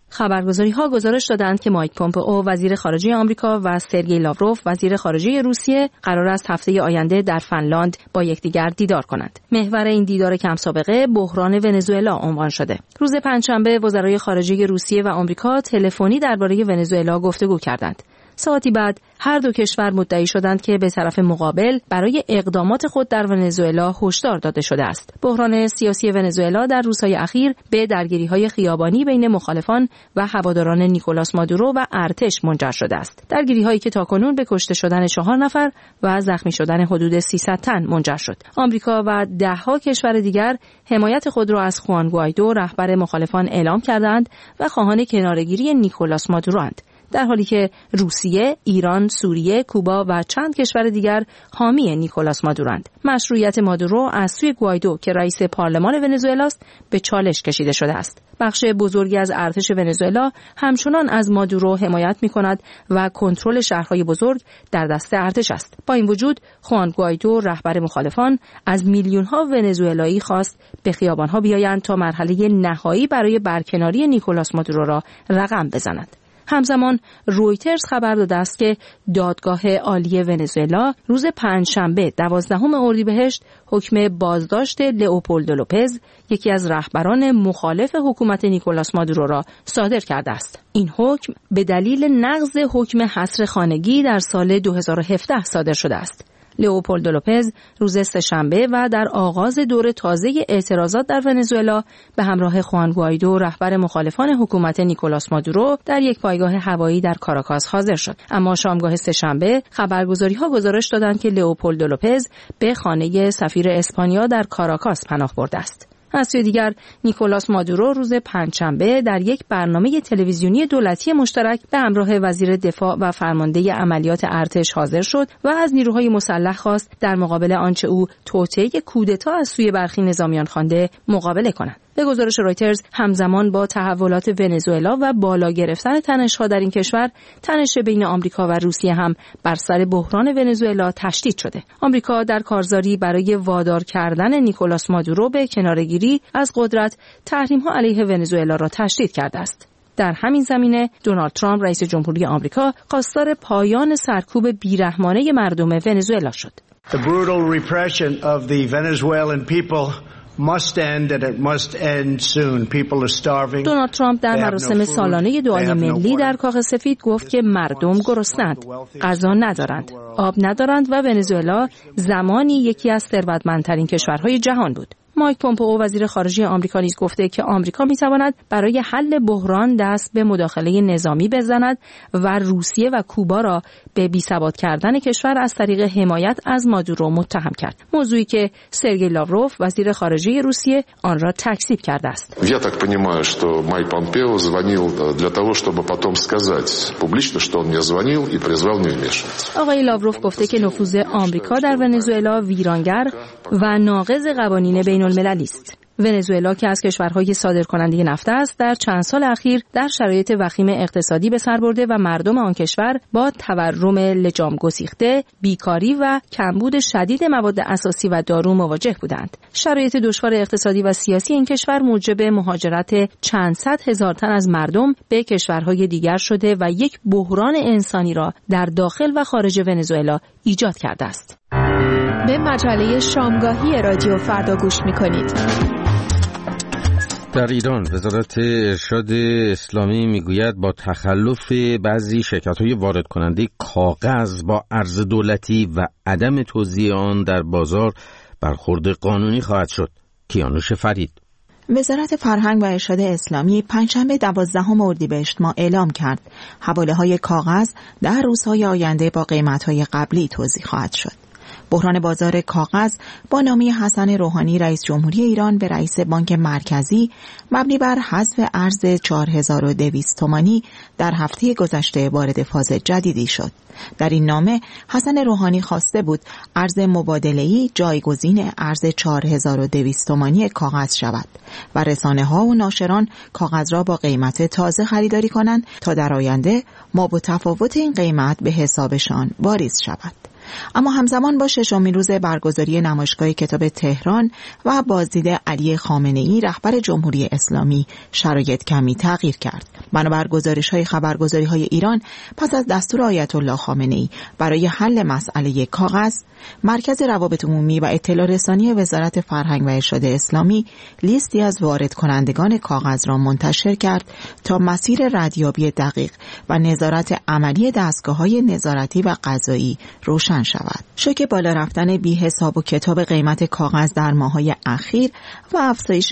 خبرگزاری‌ها گزارش دادند که مایک پومپئو وزیر خارجه آمریکا و سرگئی لاوروف وزیر خارجه روسیه قرار است هفته آینده در فنلاند با یکدیگر دیدار کنند. محور این دیدار کم سابقه بحران ونزوئلا عنوان شده. روز پنجشنبه وزرای خارجه روسیه و آمریکا تلفنی درباره ونزوئلا گفتگو کردند. ساعتی بعد هر دو کشور مدعی شدند که به طرف مقابل برای اقدامات خود در ونزوئلا هشدار داده شده است. بحران سیاسی ونزوئلا در روزهای اخیر به درگیری‌های خیابانی بین مخالفان و هواداران نیکولاس مادورو و ارتش منجر شده است. درگیری‌هایی که تاکنون به کشته شدن 4 نفر و زخمی شدن حدود 300 تن منجر شد. آمریکا و ده‌ها کشور دیگر حمایت خود را از خوان گوایدو رهبر مخالفان اعلام کردند و خواهان کناره‌گیری نیکولاس مادوروند، در حالی که روسیه، ایران، سوریه، کوبا و چند کشور دیگر حامی نیکولاس مادوروند. مشروعیت مادورو از سوی گوایدو که رئیس پارلمان ونزوئلاست به چالش کشیده شده است. بخش بزرگی از ارتش ونزوئلا همچنان از مادورو حمایت می‌کند و کنترل شهرهای بزرگ در دست ارتش است. با این وجود خوان گوایدو رهبر مخالفان از میلیون‌ها ونزوئلایی خواست به خیابان‌ها بیایند تا مرحله نهایی برای برکناری نیکولاس مادورو را رقم بزنند. همزمان رویترز خبر داده است که دادگاه عالی ونزوئلا روز پنجشنبه 12 اردیبهشت حکم بازداشت لئوپولدو لوپز، یکی از رهبران مخالف حکومت نیکولاس مادورو را صادر کرده است. این حکم به دلیل نقض حکم حصر خانگی در سال 2017 صادر شده است. لئوپولدو لوپز روز سه‌شنبه و در آغاز دور تازه اعتراضات در ونزوئلا به همراه خوان گوایدو رهبر مخالفان حکومت نیکولاس مادورو در یک پایگاه هوایی در کاراکاس حاضر شد. اما شامگاه سه‌شنبه خبرگزاری‌ها گزارش دادند که لئوپولدو لوپز به خانه سفیر اسپانیا در کاراکاس پناه برده است. از سوی دیگر نیکولاس مادورو روز پنجشنبه در یک برنامه تلویزیونی دولتی مشترک به همراه وزیر دفاع و فرمانده عملیات ارتش حاضر شد و از نیروهای مسلح خواست در مقابل آنچه او توطئه کودتا از سوی برخی نظامیان خوانده مقابله کنند. به گزارش رویترز همزمان با تحولات ونزوئلا و بالا گرفتن تنش‌ها در این کشور، تنش بین آمریکا و روسیه هم بر سر بحران ونزوئلا تشدید شده. آمریکا در کارزاری برای وادار کردن نیکولاس مادورو به کناره‌گیری از قدرت، تحریم‌ها علیه ونزوئلا را تشدید کرده است. در همین زمینه دونالد ترامپ رئیس جمهوری آمریکا خواستار پایان سرکوب بیرحمانه مردم ونزوئلا شد. The brutal repression of the Venezuelan people must end and it must end soon. People are starving. دونالد ترامپ در مراسم سالانه دعای ملی در کاخ سفید گفت که مردم گرسنه‌اند، غذا ندارند، آب ندارند و ونزوئلا زمانی یکی از ثروتمندترین کشورهای جهان بود. مایک پومپئو وزیر خارجه آمریکا نیز گفته که آمریکا می‌تواند برای حل بحران دست به مداخله نظامی بزند و روسیه و کوبا را به بی‌ثبات کردن کشور از طریق حمایت از مادورو متهم کرد. موضوعی که سرگئی لاوروف وزیر خارجه روسیه آن را تکذیب کرده است. Я так понимаю, что Майк Помпео звонил для того, чтобы потом сказать публично, что он мне звонил и призвал не вмешиваться. آقای لاوروف گفته که نفوذ آمریکا در ونزوئلا ویرانگر و ناقض قوانین بین‌المللی است. ونزوئلا که از کشورهای صادرکننده نفت است، در چند سال اخیر در شرایط وخیم اقتصادی به سر برده و مردم آن کشور با تورم لجام گسیخته، بیکاری و کمبود شدید مواد اساسی و دارو مواجه بودند. شرایط دشوار اقتصادی و سیاسی این کشور موجب مهاجرت چند صد هزار تن از مردم به کشورهای دیگر شده و یک بحران انسانی را در داخل و خارج ونزوئلا ایجاد کرده است. به مجله شامگاهی رادیو فردا گوش می‌کنید. در ایران وزارت ارشاد اسلامی میگوید با تخلف بعضی شرکت‌های وارد کننده کاغذ با ارز دولتی و عدم توزیع آن در بازار برخورد قانونی خواهد شد. کیانوش فرید. وزارت فرهنگ و ارشاد اسلامی پنجشنبه 12 اردیبهشت ماه اعلام کرد حواله‌های کاغذ در روزهای آینده با قیمت‌های قبلی توزیع خواهد شد. بحران بازار کاغذ با نامه حسن روحانی رئیس جمهوری ایران به رئیس بانک مرکزی مبنی بر حذف ارز 4200 تومانی در هفته گذشته وارد فاز جدیدی شد. در این نامه حسن روحانی خواسته بود ارز مبادله‌ای جایگزین ارز 4200 تومانی کاغذ شود و رسانه‌ها و ناشران کاغذ را با قیمت تازه خریداری کنند تا در آینده ما با تفاوت این قیمت به حسابشان واریز شود. اما همزمان با ششمین روز برگزاری نمایشگاه کتاب تهران و بازدید علی خامنه‌ای رهبر جمهوری اسلامی شرایط کمی تغییر کرد. بنابر گزارش‌های خبرگزاری‌های ایران پس از دستور آیت الله خامنه‌ای برای حل مسئله کاغذ، مرکز روابط عمومی و اطلاع رسانی وزارت فرهنگ و ارشاد اسلامی لیستی از وارد کنندگان کاغذ را منتشر کرد تا مسیر ردیابی دقیق و نظارت عملی دستگاه‌های نظارتی و قضایی روشن شود. شوک بالا رفتن بی حساب و کتاب قیمت کاغذ در ماه‌های اخیر و افزایش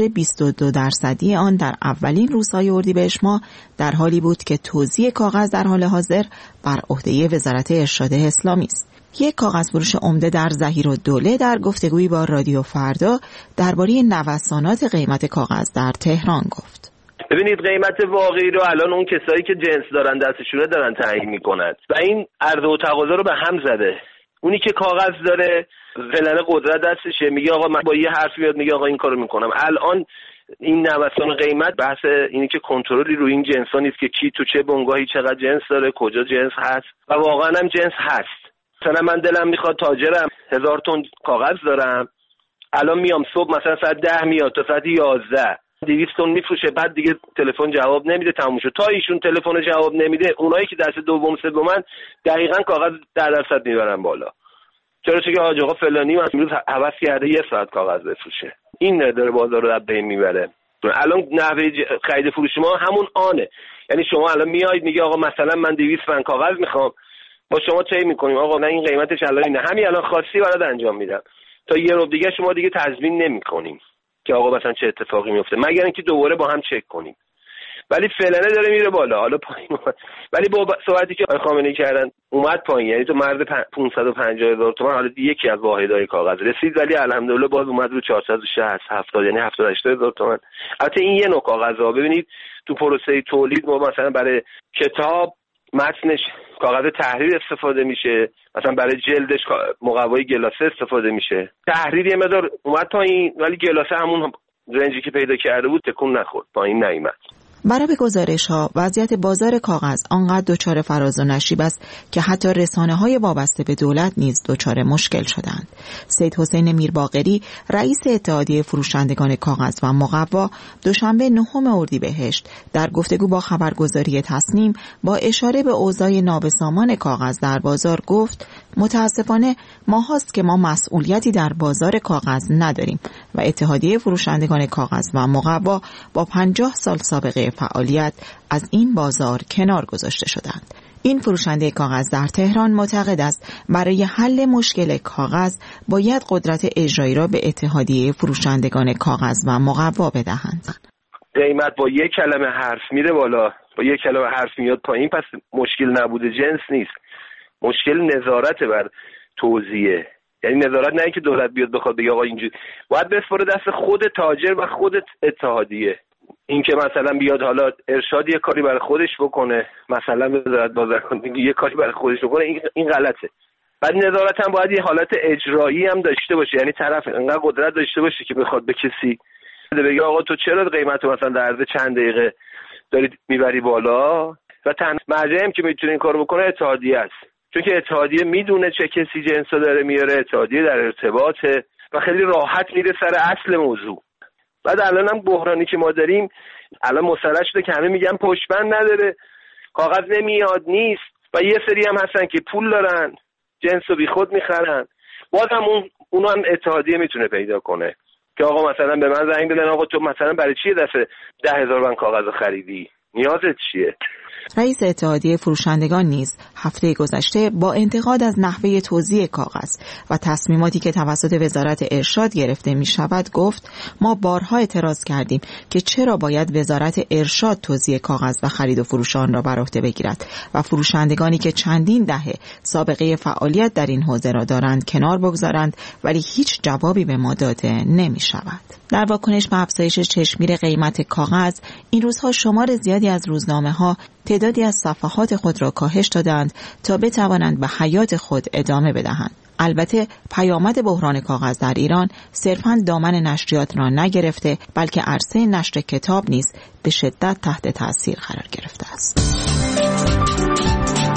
22% آن در اولین روزهای اردیبهشت ماه در حالی بود که توزیع کاغذ در حال حاضر بر عهده وزارت ارشاد اسلامی است. یک کاغذ فروش عمده در ظهیرالدوله در گفتگویی با رادیو فردا درباره نوسانات قیمت کاغذ در تهران گفت: ببینید قیمت واقعی رو الان اون کسایی که جنس دارن دستشونه دارن تعیین میکنن و این عرضه و تقاضا رو به هم زده. اونی که کاغذ داره فعلا قدرت دستشه، میگه آقا من با یه حرف میاد میگه آقا این کارو میکنم. الان این نوسان قیمت بحث اینی که کنترلی روی این جنسا نیست که کی تو چه بنگاهی چقدر جنس داره، کجا جنس هست و واقعا هم جنس هست. مثلا من دلم میخواد تاجرم 1000 تن کاغذ دارم، الان میام صبح مثلا ساعت 10 میاد تا ساعت 11 200 تن میفروشه، بعد دیگه تلفن جواب نمیده، تموم شد. تا ایشون تلفن جواب نمیده اونایی که دست دوم سومن دقیقاً کاغذ 10% میبرن بالا. چرا؟ چون حاج آقا فلانی امروز هوس کرده 1 ساعت کاغذ بفروشه. این داره بازار رو از بین میبره. الان نحوه خرید فروش ما همون آنه. یعنی شما الان میایید میگه آقا مثلا من 200 من کاغذ میخوام، با شما طی میکنیم آقا نه این قیمتش الان اینه، همین الان خاصی برات انجام میدم، تا یه رو دیگه شما دیگه تضمین نمیکنیم که آقا مثلا چه اتفاقی میفته مگر اینکه دوباره با هم چک کنیم. ولی فعلا داره میره بالا، حالا پایین اومد. ولی با صحبتی که خامنه‌ای کردن اومد پایین، یعنی تو مرز 550,000 تومان حالا یکی از واحدهای کاغذ رسید، ولی الحمدلله باز اومد رو 460 70 یعنی 70-80,000 تومان. البته این یه نوع کاغذا ببینید تو پروسه تولید ما مثلا برای کتاب متنش کاغذ تحریر استفاده میشه، مثلا برای جلدش مقوای گلاسه استفاده میشه. تحریر یه مقدار اومد پایین ولی گلاسه همون رنجی که پیدا کرده بود تکون نخورد، پایین نیامد. برای گزارش‌ها وضعیت بازار کاغذ آنقدر دچار فراز و نشیب است که حتی رسانه‌های وابسته به دولت نیز دچار مشکل شدند. سید حسین میرباقری رئیس اتحادیه فروشندگان کاغذ و مقوا دوشنبه 9 اردیبهشت در گفتگو با خبرگزاری تصنیم با اشاره به اوضاع نابسامان کاغذ در بازار گفت: متاسفانه ماهاست که ما مسئولیتی در بازار کاغذ نداریم و اتحادیه فروشندگان کاغذ و مقوا با 50 سال سابقه فعالیت از این بازار کنار گذاشته شدند. این فروشنده کاغذ در تهران معتقد است برای حل مشکل کاغذ باید قدرت اجرایی را به اتحادیه فروشندگان کاغذ و مقوا بدهند. قیمت با یک کلمه حرف میره بالا، با یک کلمه حرف میاد پایین، پس مشکل نبوده جنس نیست، مشکل نظارت بر توزیع. یعنی نظارت نه اینکه دولت بیاد بخواد بگه آقا اینجوری، باید بسپاره دست خود تاجر و خود اتحادیه. این که مثلا بیاد حالا ارشاد یه کاری برای خودش بکنه، مثلا وزارت بازرگانی یه کاری برای خودش بکنه، این غلطه. بعد نظارت هم باید یه حالت اجرایی هم داشته باشه، یعنی طرف انقدر قدرت داشته باشه که بخواد به کسی بگه آقا تو چرا قیمتو مثلا در عرض چند دقیقه داری میبری بالا. و تنها مرجعی هم که میتونه این کارو بکنه اتحادیه است، چون که اتحادیه میدونه چه کسی جنسو داره میاره، اتحادیه در ارتباطه و خیلی راحت میره سر اصل موضوع. بعد الان هم بحرانی که ما داریم الان مسلح شده که همه میگن پشتبند نداره، کاغذ نمیاد نیست، و یه سری هم هستن که پول دارن جنسو بی خود میخرن. بازم اونو هم اتحادیه میتونه پیدا کنه که آقا مثلا به من زنگ بزنن آقا تو مثلا برای چیه دفعه 10,000 من کاغذ خریدی، نیازت چیه؟ رئیس اتحادیه فروشندگان نیز هفته گذشته با انتقاد از نحوه توزیع کاغذ و تصمیماتی که توسط وزارت ارشاد گرفته می شود گفت: ما بارها اعتراض کردیم که چرا باید وزارت ارشاد توزیع کاغذ و خرید و فروش آن را بر عهده بگیرد و فروشندگانی که چندین دهه سابقه فعالیت در این حوزه را دارند کنار بگذارند، ولی هیچ جوابی به ما داده نمی شود. در واکنش به افزایش چشمگیر قیمت کاغذ این روزها شمار زیادی از روزنامه‌ها تعدادی از صفحات خود را کاهش دادند تا بتوانند به حیات خود ادامه بدهند. البته پیامد بحران کاغذ در ایران صرفاً دامن نشریات را نگرفته، بلکه عرصه نشر کتاب نیز به شدت تحت تاثیر قرار گرفته است.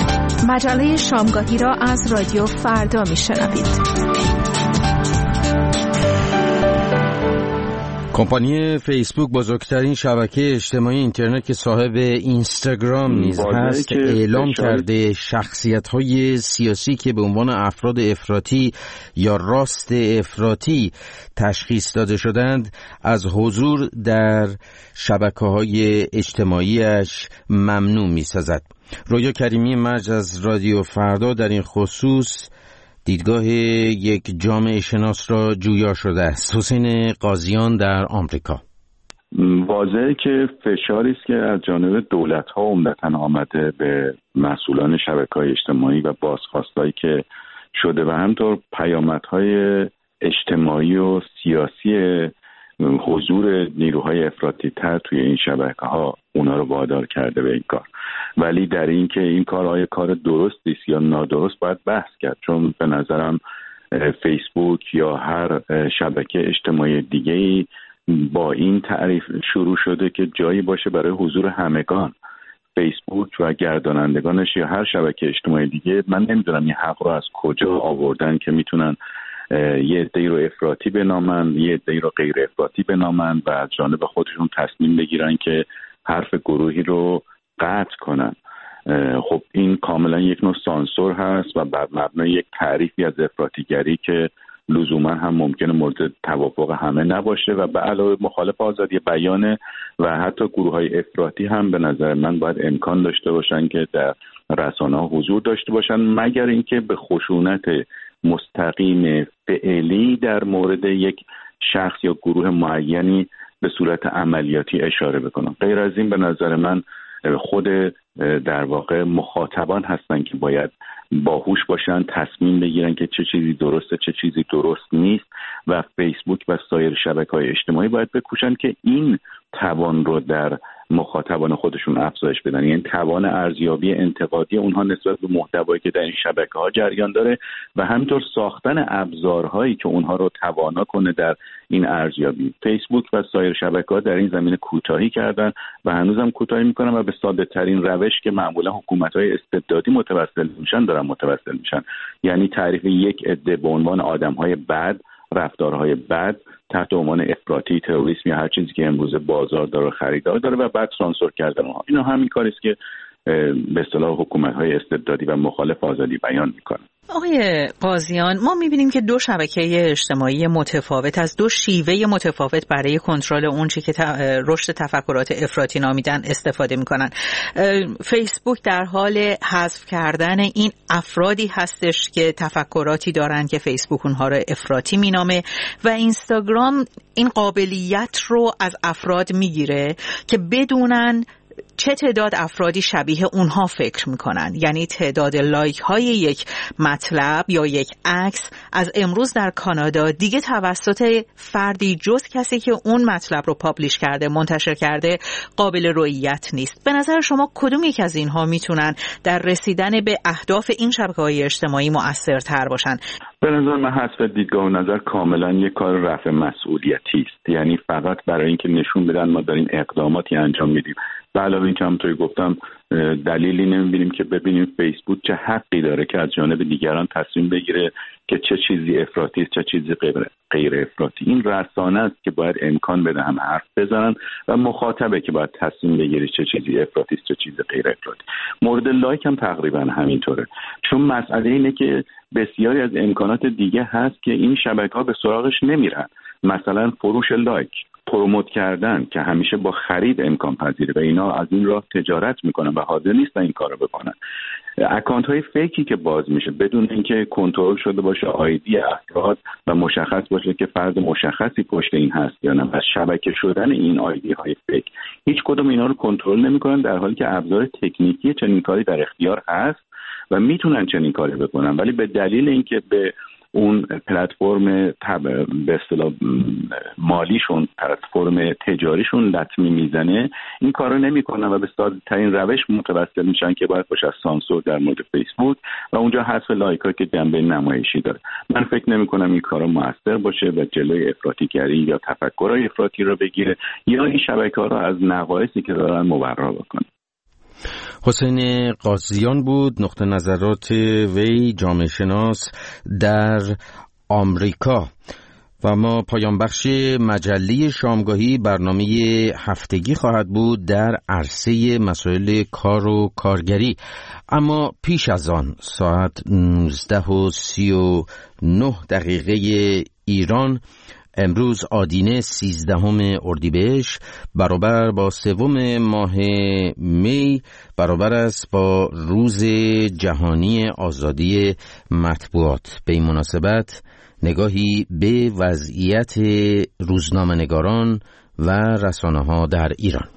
مجله شامگاهی را از رادیو فردا میشنوید. کمپانی فیسبوک بزرگترین شبکه اجتماعی اینترنت که صاحب اینستاگرام نیز هست اعلام کرده شخصیت‌های سیاسی که به عنوان افراد افراطی یا راست افراطی تشخیص داده شدند از حضور در شبکه‌های اجتماعیش ممنوع می‌سازد. رویا کریمی مرج از رادیو فردا در این خصوص دیدگاه یک جامعه شناس را جویا شده است. حسین قاضیان در آمریکا. واضحه که فشاری است که از جانب دولت‌ها عمدتاً آمده به مسئولان شبکه‌های اجتماعی و بازخواستایی که شده و همطور پیامدهای اجتماعی و سیاسی حضور نیروهای افراطی‌تر توی این شبکه‌ها اونا رو وادار کرده به این کار. ولی در این که این کار آیا کار درستی است یا نادرست باید بحث کرد، چون به نظرم فیسبوک یا هر شبکه اجتماعی دیگه‌ای با این تعریف شروع شده که جایی باشه برای حضور همگان. فیسبوک و گردانندگانش یا هر شبکه اجتماعی دیگه من نمیدونم این حق رو از کجا آوردن که میتونن یه عده‌ای رو افراطی بنامن، یه عده‌ای رو غیر افراطی بنامن و از جانب خودشون تصمیم بگیرن که حرف گروهی رو قطع کنن. خب این کاملا یک نوع سانسور هست و بر مبنای یک تعریفی از افراطیگری که لزوما هم ممکنه مورد توافق همه نباشه و به علاوه مخالف آزادی بیان و حتی گروه‌های افراطی هم به نظر من باید امکان داشته باشن که در رسانه‌ها حضور داشته باشن، مگر اینکه به خشونت مستقیم فعلی در مورد یک شخص یا گروه معینی به صورت عملیاتی اشاره بکنم. غیر از این به نظر من خود در واقع مخاطبان هستن که باید باهوش باشن، تصمیم بگیرن که چه چیزی درسته چه چیزی درست نیست و فیسبوک و سایر شبکه‌های اجتماعی باید بکوشن که این توان رو در مخاطبان خودشون افزایش بدن، یعنی توان ارزیابی انتقادی اونها نسبت به محتوایی که در این شبکه‌ها جریان داره و همینطور ساختن ابزارهایی که اونها رو توانا کنه در این ارزیابی. فیسبوک و سایر شبکه‌ها در این زمینه کوتاهی کردن و هنوزم کوتاهی میکنن و به ساده ترین روش که معمولا حکومت‌های استبدادی متوسل میشن دارن متوسل میشن، یعنی تعریف یک عده به عنوان آدم‌های بد، رفتارهای بد تحت عنوان افراطی، تروریسم یا هر چیزی که امروز بازار داره خریدار داره و بعد سانسور کردن اونها. اینا همین کاری است که به اصطلاح حکومت‌های استبدادی و مخالف آزادی بیان میکنن. آقای قاضیان، ما می‌بینیم که دو شبکه اجتماعی متفاوت از دو شیوه متفاوت برای کنترل اون چیزی که رشد تفکرات افراطی نامیدن استفاده می‌کنن. فیسبوک در حال حذف کردن این افرادی هستش که تفکراتی دارن که فیسبوک اونها رو افراطی مینامه و اینستاگرام این قابلیت رو از افراد میگیره که بدونن چه تعداد افرادی شبیه اونها فکر میکنن، یعنی تعداد لایک های یک مطلب یا یک عکس از امروز در کانادا دیگه توسط فردی جز کسی که اون مطلب رو پابلیش کرده، منتشر کرده، قابل رؤیت نیست. به نظر شما کدوم یک از اینها میتونن در رسیدن به اهداف این شبکه‌های اجتماعی مؤثرتر باشن؟ به نظر من حسب دیدگاه و نظر کاملا یک کار رفع مسئولیتی است، یعنی فقط برای اینکه نشون بدن ما داریم اقداماتی انجام میدیم. به علاوه اینکه همونطوری گفتم دلیلی نمیبینیم که ببینیم فیسبوک چه حقی داره که از جانب دیگران تصمیم بگیره که چه چیزی افراطی است چه چیزی غیر افراطی. این رسانه است که باید امکان بده هم حرف بزنن و مخاطبه که باید تصمیم بگیره چه چیزی افراطی است چه چیزی غیر افراطی. مورد لایک هم تقریبا همینطوره، چون مسئله اینه که بسیاری از امکانات دیگه هست که این شبکه‌ها به سراغش نمیرن، مثلا فروش لایک، پروموت کردن که همیشه با خرید امکان پذیره و اینا از این راه تجارت میکنن و حاضر نیستن این کارو بکنن. اکانت های فیکی که باز میشه بدون اینکه کنترل شده باشه آیدی افراد و مشخص باشه که فرد مشخصی پشت این هست یا نه، و شبکه شدن این آیدی های فیک، هیچ کدوم اینا رو کنترل نمیکنن، در حالی که ابزار تکنیکی چنین کاری در اختیار هست و میتونن چنین کاری بکنن، ولی به دلیل اینکه به اون پلتفرم به اصطلاح مالیشون، پلتفرم تجاریشون لطمه میزنه، این کارو نمیکنن و به ساده ترین روش متوسل میشن که باید باشه از سانسور در مورد فیسبوک و اونجا حذف لایک ها که جنبه نمایشی داره. من فکر نمیکنم این کارا موثر باشه و جلوی افراطیگری یا تفکرهای افراطی رو بگیره یا این شبکه‌ها رو از نقایصی که دارن مبرا بکنه. حسین قاضیان بود، نقطه نظرات وی جامعه شناس در آمریکا. و ما پایان بخش مجله شامگاهی برنامه هفتگی خواهد بود در عرصه مسائل کار و کارگری. اما پیش از آن ساعت 19:39 ایران، امروز آدینه 13 اردیبهشت برابر با 3 ماه می برابر است با روز جهانی آزادی مطبوعات. به این مناسبت نگاهی به وضعیت روزنامه‌نگاران و رسانه‌ها در ایران.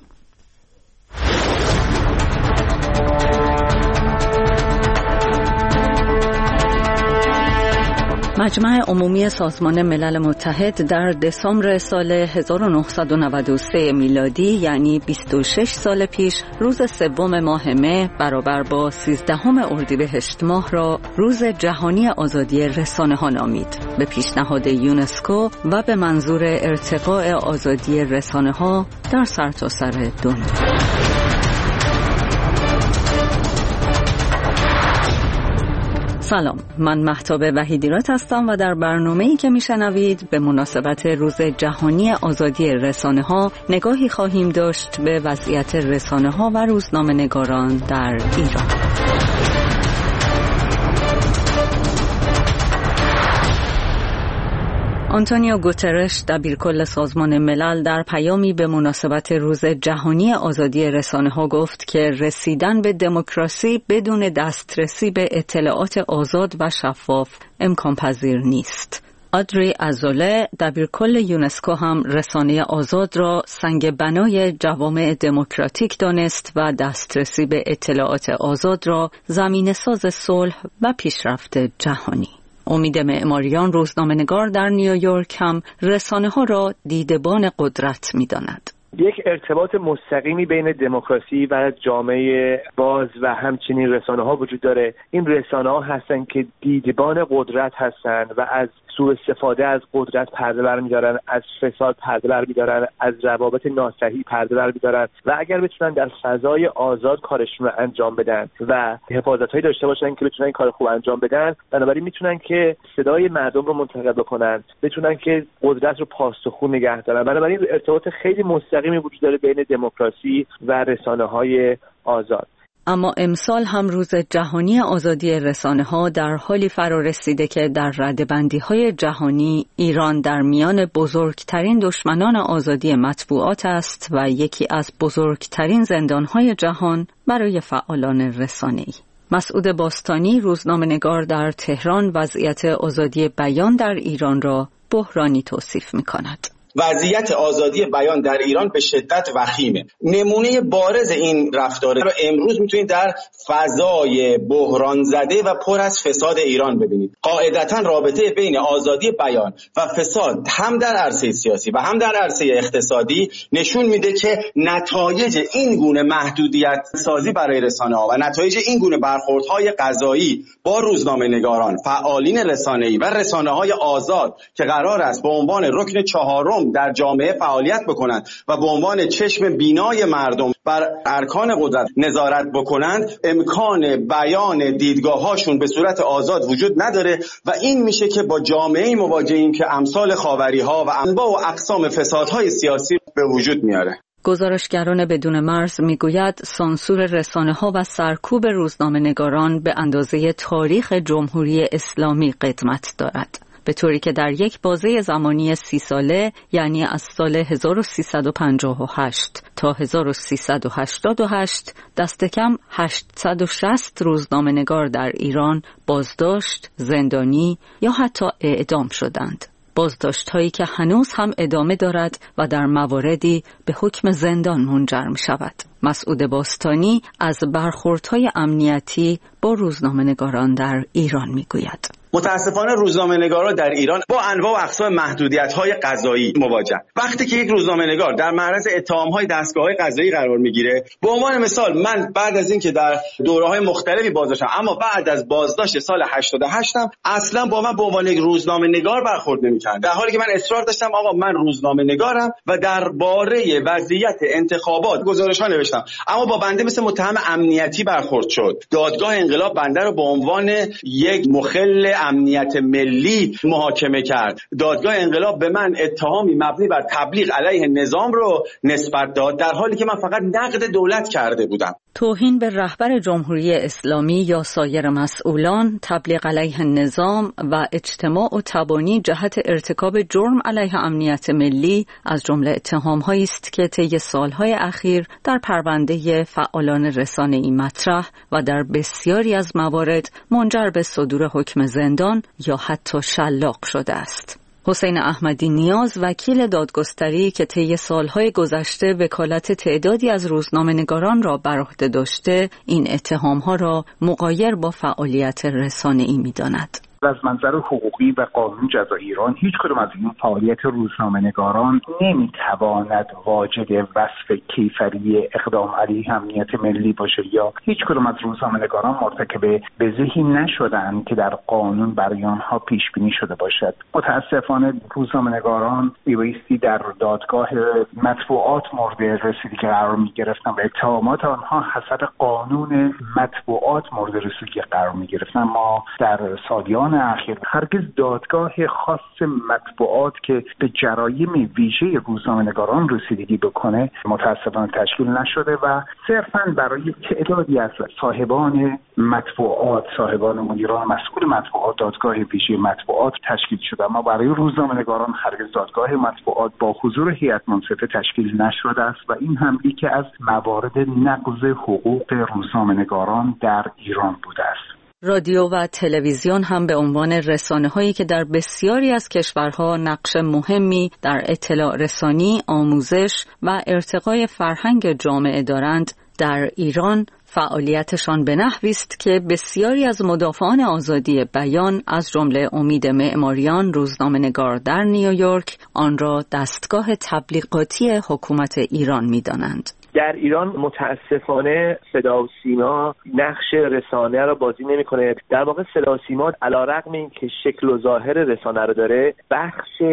مجمع عمومی سازمان ملل متحد در دسامبر سال 1993 میلادی، یعنی 26 سال پیش، روز 3 ماه مه برابر با 13 اردیبهشت ماه را روز جهانی آزادی رسانه‌ها نامید، به پیشنهاد یونسکو و به منظور ارتقاء آزادی رسانه‌ها در سرتاسر دنیا. سلام، من مهتاب وحیدیرات هستم و در برنامه‌ای که میشنوید به مناسبت روز جهانی آزادی رسانه‌ها نگاهی خواهیم داشت به وضعیت رسانه‌ها و روزنامه‌نگاران در ایران. آنتونیو گوترش، دبیرکل سازمان ملل، در پیامی به مناسبت روز جهانی آزادی رسانه‌ها گفت که رسیدن به دموکراسی بدون دسترسی به اطلاعات آزاد و شفاف امکان پذیر نیست. آدری ازوله، دبیرکل یونسکو، هم رسانه آزاد را سنگ بنای جوامع دموکراتیک دانست و دسترسی به اطلاعات آزاد را زمینه‌ساز صلح و پیشرفت جهانی. امید معماریان، روزنامه‌نگار در نیویورک، هم رسانه‌ها را دیدبان قدرت می‌داند. یک ارتباط مستقیمی بین دموکراسی و جامعه باز و همچنین رسانه‌ها وجود داره. این رسانه‌ها هستن که دیدبان قدرت هستن و از سوء استفاده از قدرت پرده برمی‌دارن، از فساد پرده برمی‌دارن، از روابط ناصحیح پرده برمی‌دارن و اگر بتونن در فضای آزاد کارشون رو انجام بدن و حفاظت‌هایی داشته باشن که بتونن این کار خوب انجام بدن، بنابراین میتونن که صدای مردم رو منتقل بکنن، بتونن که قدرت رو پاستوخو نگه دارن. بنابراین ارتباط خیلی مستقیمی وجود داره بین دموکراسی و رسانه‌های آزاد. اما امسال هم روز جهانی آزادی رسانه‌ها در حالی فرا رسیده که در ردبندی‌های جهانی ایران در میان بزرگترین دشمنان آزادی مطبوعات است و یکی از بزرگترین زندان‌های جهان برای فعالان رسانه‌ای. مسعود باستانی، روزنامه‌نگار در تهران، وضعیت آزادی بیان در ایران را بحرانی توصیف می‌کند. وضعیت آزادی بیان در ایران به شدت وخیمه. نمونه بارز این رفتار رو امروز میتونید در فضای بحران زده و پر از فساد ایران ببینید. قاعدتاً رابطه بین آزادی بیان و فساد هم در عرصه سیاسی و هم در عرصه اقتصادی نشون میده که نتایج این گونه محدودیت سازی برای رسانه‌ها و نتایج این گونه برخوردهای قضایی با روزنامه‌نگاران، فعالین رسانه‌ای و رسانه‌های آزاد که قرار است به عنوان رکن 4 در جامعه فعالیت بکنند و به عنوان چشم بینای مردم بر ارکان قدرت نظارت بکنند، امکان بیان دیدگاه‌هاشون به صورت آزاد وجود نداره و این میشه که با جامعه‌ای مواجهیم که امثال خاوری‌ها و انواع و اقسام فسادهای سیاسی به وجود میاره. گزارشگران بدون مرز میگوید سانسور رسانه‌ها و سرکوب روزنامه‌نگاران به اندازه تاریخ جمهوری اسلامی قدمت دارد، به طوری که در یک بازه زمانی 30 ساله، یعنی از سال 1358 تا 1388، دست کم 860 روزنامه‌نگار در ایران بازداشت، زندانی یا حتی اعدام شدند. بازداشت‌هایی که هنوز هم ادامه دارد و در مواردی به حکم زندان منجر می‌شود. مسعود باستانی از برخوردهای امنیتی با روزنامه‌نگاران در ایران می‌گوید. متاسفانه روزنامه‌نگارا در ایران با انواع و اقسام محدودیت‌های قضایی مواجه. وقتی که یک روزنامه‌نگار در معرض اتهام‌های دستگاه‌های قضایی قرار می‌گیره، به عنوان مثال من بعد از اینکه در دوره‌های مختلفی بازداشتم، اما بعد از بازداشت سال 88 هم اصلا با من به عنوان یک روزنامه‌نگار برخورد نمی‌کرد، در حالی که من اصرار داشتم آقا من روزنامه‌نگارم و درباره وضعیت انتخابات گزارش‌ها نوشتم، اما با بنده مثل متهم امنیتی برخورد شد. دادگاه انقلاب بنده رو به عنوان یک مخل امنیت ملی محاکمه کرد. دادگاه انقلاب به من اتهامی مبنی بر تبلیغ علیه نظام رو نسبت داد، در حالی که من فقط نقد دولت کرده بودم. توهین به رهبر جمهوری اسلامی یا سایر مسئولان، تبلیغ علیه نظام و اجتماع و تبانی جهت ارتکاب جرم علیه امنیت ملی از جمله اتهام‌هایی است که طی سالهای اخیر در پرونده فعالان رسانه‌ای مطرح و در بسیاری از موارد منجر به صدور حکم زندان یا حتی شلاق شده است. حسین احمدی نیاز، وکیل دادگستری که طی سالهای گذشته وکالت تعدادی از روزنامه‌نگاران را بر عهده داشته، این اتهام‌ها را مغایر با فعالیت رسانه‌ای می‌داند. از منظر حقوقی و قانون جزای ایران هیچ کدام از این فعالیت روزنامه‌نگاران نمیتواند واجد وصف کیفری اقدام علیه امنیت ملی باشه یا هیچ کدام از روزنامه‌نگاران مرتکب بزهی نشدند که در قانون برای آنها پیش بینی شده باشد. متاسفانه روزنامه‌نگاران میبایستی در دادگاه مطبوعات مورد رسیدگی قرار میگرفتن و اتهامات آنها حسب قانون مطبوعات مورد رسیدگی قرار میگرفتن. ما در سالیان اخیر هرگز دادگاه خاص مطبوعات که به جرایم ویژه روزنامه‌نگاران رسیدگی بکنه متاسفانه تشکیل نشده و صرفاً برای تعدادی از صاحبان مطبوعات، صاحبان مدیران مسئول مطبوعات دادگاه ویژه مطبوعات تشکیل شده، اما برای روزنامه‌نگاران هرگز دادگاه مطبوعات با حضور هیئت منصفه تشکیل نشده است و این هم یکی از موارد نقض حقوق روزنامه‌نگاران در ایران بوده است. رادیو و تلویزیون هم به عنوان رسانه‌هایی که در بسیاری از کشورها نقش مهمی در اطلاع رسانی، آموزش و ارتقای فرهنگ جامعه دارند، در ایران فعالیتشان به نحوی است که بسیاری از مدافعان آزادی بیان از جمله امید معماریان، روزنامه‌نگار در نیویورک، آن را دستگاه تبلیغاتی حکومت ایران می‌دانند. در ایران متاسفانه صدا و سیما نقش رسانه را بازی نمی‌کنه. در واقع صدا و سیما علیرغم اینکه شکل و ظاهر رسانه را داره، بخش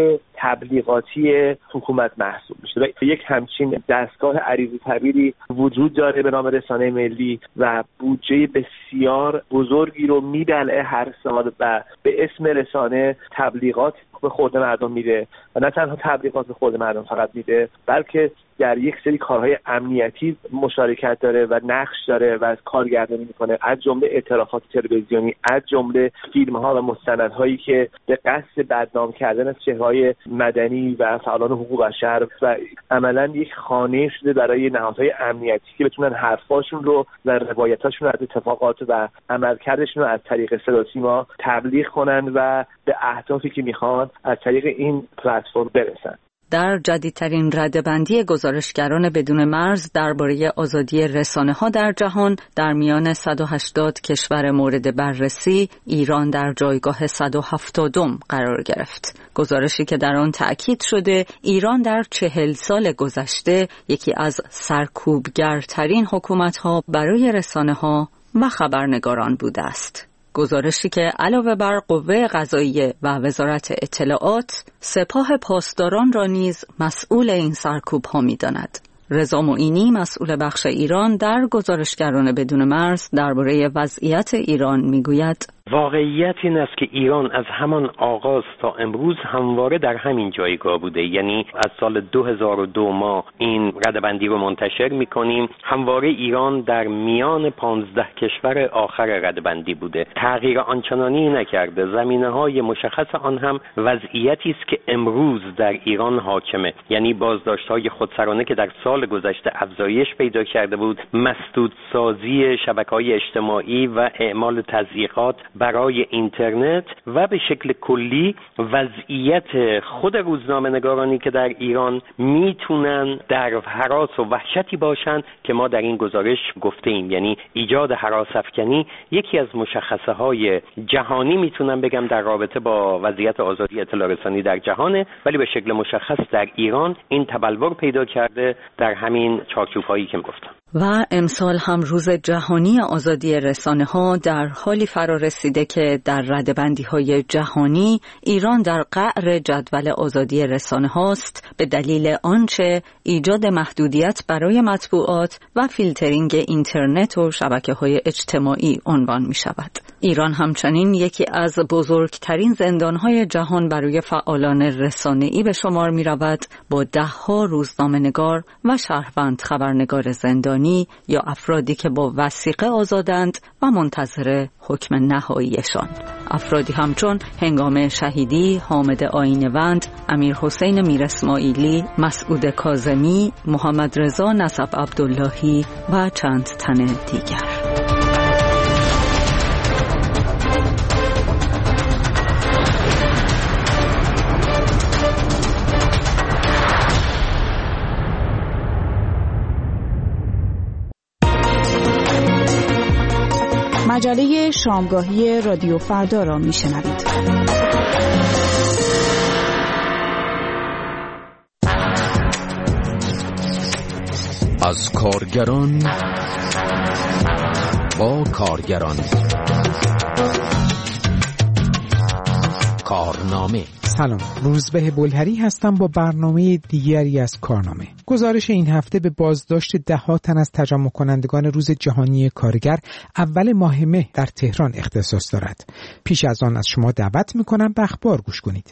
تبلیغاتی حکومت محسوب میشه و یک همچین دستگاه عریض و طویلی وجود داره به نام رسانه ملی و بودجه بسیار بزرگی رو میبلعه هر سال و به اسم رسانه تبلیغات به خورد مردم میده و نه تنها تبلیغات به خورد مردم فقط میده، بلکه در یک سری کارهای امنیتی مشارکت داره و نقش داره و کارگردانی میکنه، از جمله اعترافات تلویزیونی، از جمله فیلم‌ها و مستندهایی که به قصد بدنام کردن از چهره‌های مدنی و فعالان حقوق بشر و عملاً یک خانه شده برای نهادهای امنیتی که بتونن حرفاشون رو و روایتاشون رو از اتفاقات و عملکردشون رو از طریق صدا و سیما تبلیغ کنن و به اهدافی که میخوان از طریق این پلتفرم برسن. در جدیدترین ردبندی گزارشگران بدون مرز درباره آزادی رسانه‌ها در جهان، در میان 180 کشور مورد بررسی، ایران در جایگاه 170 قرار گرفت. گزارشی که در آن تأکید شده ایران در 40 سال گذشته یکی از سرکوبگرترین حکومت‌ها برای رسانه‌ها و خبرنگاران بوده است. گزارشی که علاوه بر قوه قضاییه و وزارت اطلاعات، سپاه پاسداران را نیز مسئول این سرکوب‌ها می‌داند. رضا معینی، مسئول بخش ایران در گزارشگران بدون مرز درباره وضعیت ایران می‌گوید: واقعیت این است که ایران از همان آغاز تا امروز همواره در همین جایگاه بوده. یعنی از سال 2002 ما این ردبندی رو منتشر می‌کنیم، همواره ایران در میان 15 کشور آخر ردبندی بوده، تغییر آنچنانی نکرده. زمینه‌های مشخص آن هم وضعیتی است که امروز در ایران حاکمه، یعنی بازداشت‌های خودسرانه که در سال گذشته افزایش پیدا کرده بود، مسدودسازی شبکه‌های اجتماعی و اعمال تضییقات برای اینترنت و به شکل کلی وضعیت خود روزنامه‌نگارانی که در ایران میتونن در هراس و وحشتی باشن که ما در این گزارش گفته ایم. یعنی ایجاد هراس افکنی یکی از مشخصه های جهانی میتونم بگم در رابطه با وضعیت آزادی اطلاع رسانی در جهانه، ولی به شکل مشخص در ایران این تبلور پیدا کرده در همین چارچوب‌هایی که گفتم. و امسال هم روز جهانی آزادی رسانه‌ها در حالی فرا رسیده که در رده‌بندی‌های جهانی ایران در قعر جدول آزادی رسانه‌هاست به دلیل آنچه ایجاد محدودیت برای مطبوعات و فیلترینگ اینترنت و شبکه‌های اجتماعی عنوان می‌شود. ایران همچنین یکی از بزرگترین زندان‌های جهان برای فعالان رسانه‌ای به شمار می‌رود با ده‌ها روزنامه‌نگار و شهروند خبرنگار زندانی یا افرادی که با وثیقه آزادند و منتظر حکم نهاییشان. افرادی همچون هنگام شهیدی، حامد آیین‌وند، امیر حسین میر اسماعیلی، مسعود کاظمی، محمد رضا نسب عبداللهی و چند تن دیگر. مجله شامگاهی رادیو فردا را میشنوید. از کارگران با کارگران. کارنامه. سلام، روزبه بلهری هستم با برنامه دیگری از کارنامه. گزارش این هفته به بازداشت 10 تن از تجمع کنندگان روز جهانی کارگر اول ماه مه در تهران اختصاص دارد. پیش از آن از شما دعوت می‌کنم به اخبار گوش کنید.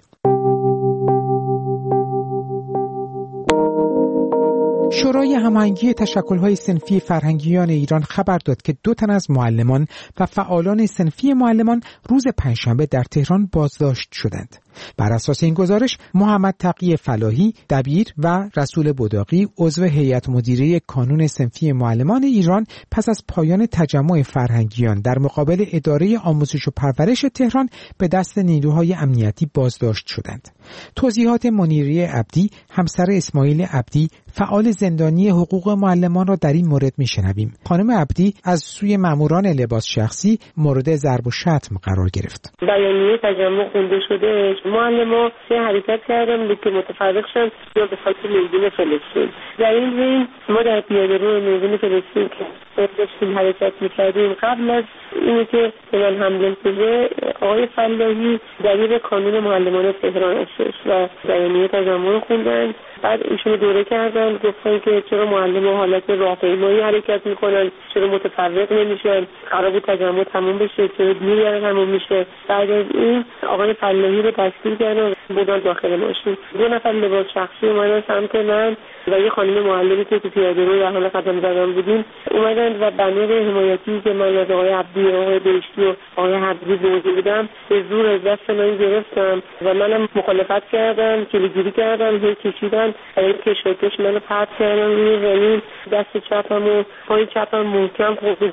شورای هماهنگی تشکل‌های صنفی فرهنگیان ایران خبر داد که 2 تن از معلمان و فعالان صنفی معلمان روز پنجشنبه در تهران بازداشت شدند. بر اساس این گزارش محمد تقی فلاحی دبیر و رسول بداقی عضو هیئت مدیره کانون صنفی معلمان ایران پس از پایان تجمع فرهنگیان در مقابل اداره آموزش و پرورش تهران به دست نیروهای امنیتی بازداشت شدند. توضیحات منیره عبدی همسر اسماعیل عبدی فعال زندانی حقوق معلمان را در این مورد میشنویم. خانم عبدی از سوی ماموران لباس شخصی مورد ضرب و شتم قرار گرفت. بیانیه تجمع خونده شده، معلمان حرکت کردن که متفرق شدن یا به خاطر میدون فلسطین. در این بین ما در پیاده‌رو میدون فلسطین که داشتیم حرکت میکردیم قبل از اینی که به من حمله شده آقای فلاحی دبیر کانون معلمان تهران هستش و بیانیه تجمع خوندن. بعد ایشون دوره کردن، گفتن که چرا معلمان حالت راهپیمایی حرکت میکنن، چرا متفرق نمیشن، قرار بود تجمع تموم بشه، چرا دیر تموم میشه. بعد از این آقای فلاحی رو دستگیر کردن بودن داخل ماشین. 2 نفر لباس شخصی اومدن سمت من و یه خانم معلمی که تو پیاده‌رو در حال قدم زدن بودیم اومدن و بنر حمایتی که من از آقای عبدی، آقای بهشتی و آقای حبیبی بوده بودم به زور از دست من گرفتم و منم مخالفت کردم، جلوگیری کردم، هی کشیدن و این کشاکش منو پرت کردن روی زمین، دست چپم و پای چپم محکم خوابید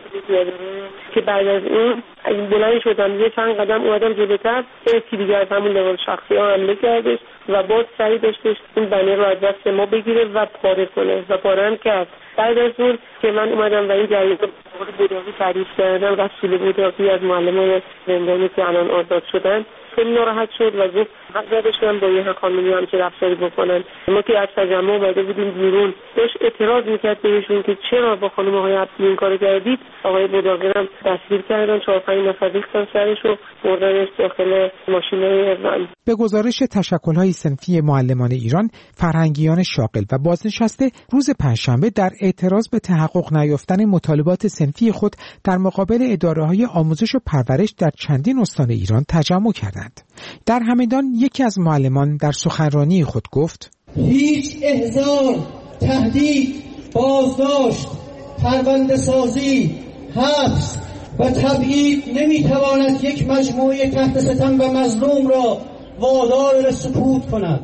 که بعد از اون بلند شدم یه چند قدم اومدم جلوتر یکی دیگه از همون لباس شخصی ها حمله کردش و باز سعی داشتش این بنر رو از دست ما بگیره و پاره کنه و پاره هم کرد. بعد از اون که من اومدم و این جریان بداقی تعریف کردم، رسول بداقی از معلمان زندانی که الان آزاد شدن خیلی ناراحت شد و گفت حق داشتن با یه قانونی هم چه رفتاری بکنن. ما که از تجمع اومده بودیم بیرون داشت اعتراض میکرد بهشون که چرا با خانم آقای عبدی این کارو کردید. آقای بداقی هم دستگیر کردن، 4-5 نفر ریختن سرش و بردنش داخل ماشینای ون. به گزارش تشکل‌های صنفی معلمان ایران، فرهنگیان شاغل و بازنشسته روز پنجشنبه در اعتراض به تحقق نیافتن مطالبات صنفی خود در مقابل اداره‌های آموزش و پرورش در چندین استان ایران تجمع کردند. در همدان یکی از معلمان در سخنرانی خود گفت: هیچ احضار، تهدید، بازداشت، پرونده سازی، حبس و تبعید نمیتواند یک مجموعه تحت ستم و مظلوم را وادار سکوت کند.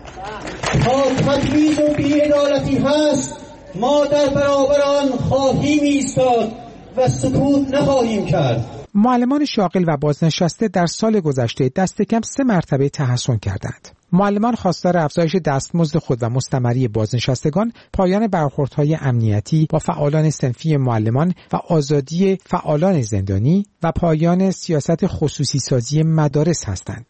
تا تبعیض و بی‌عدالتی هست ما در برابر آن خواهیم ایستاد و سکوت نخواهیم کرد. معلمان شاغل و بازنشسته در سال گذشته دست کم 3 مرتبه تحسن کردند. معلمان خواستار افزایش دستمزد خود و مستمری بازنشستگان، پایان برخوردهای امنیتی با فعالان صنفی معلمان و آزادی فعالان زندانی و پایان سیاست خصوصی سازی مدارس هستند.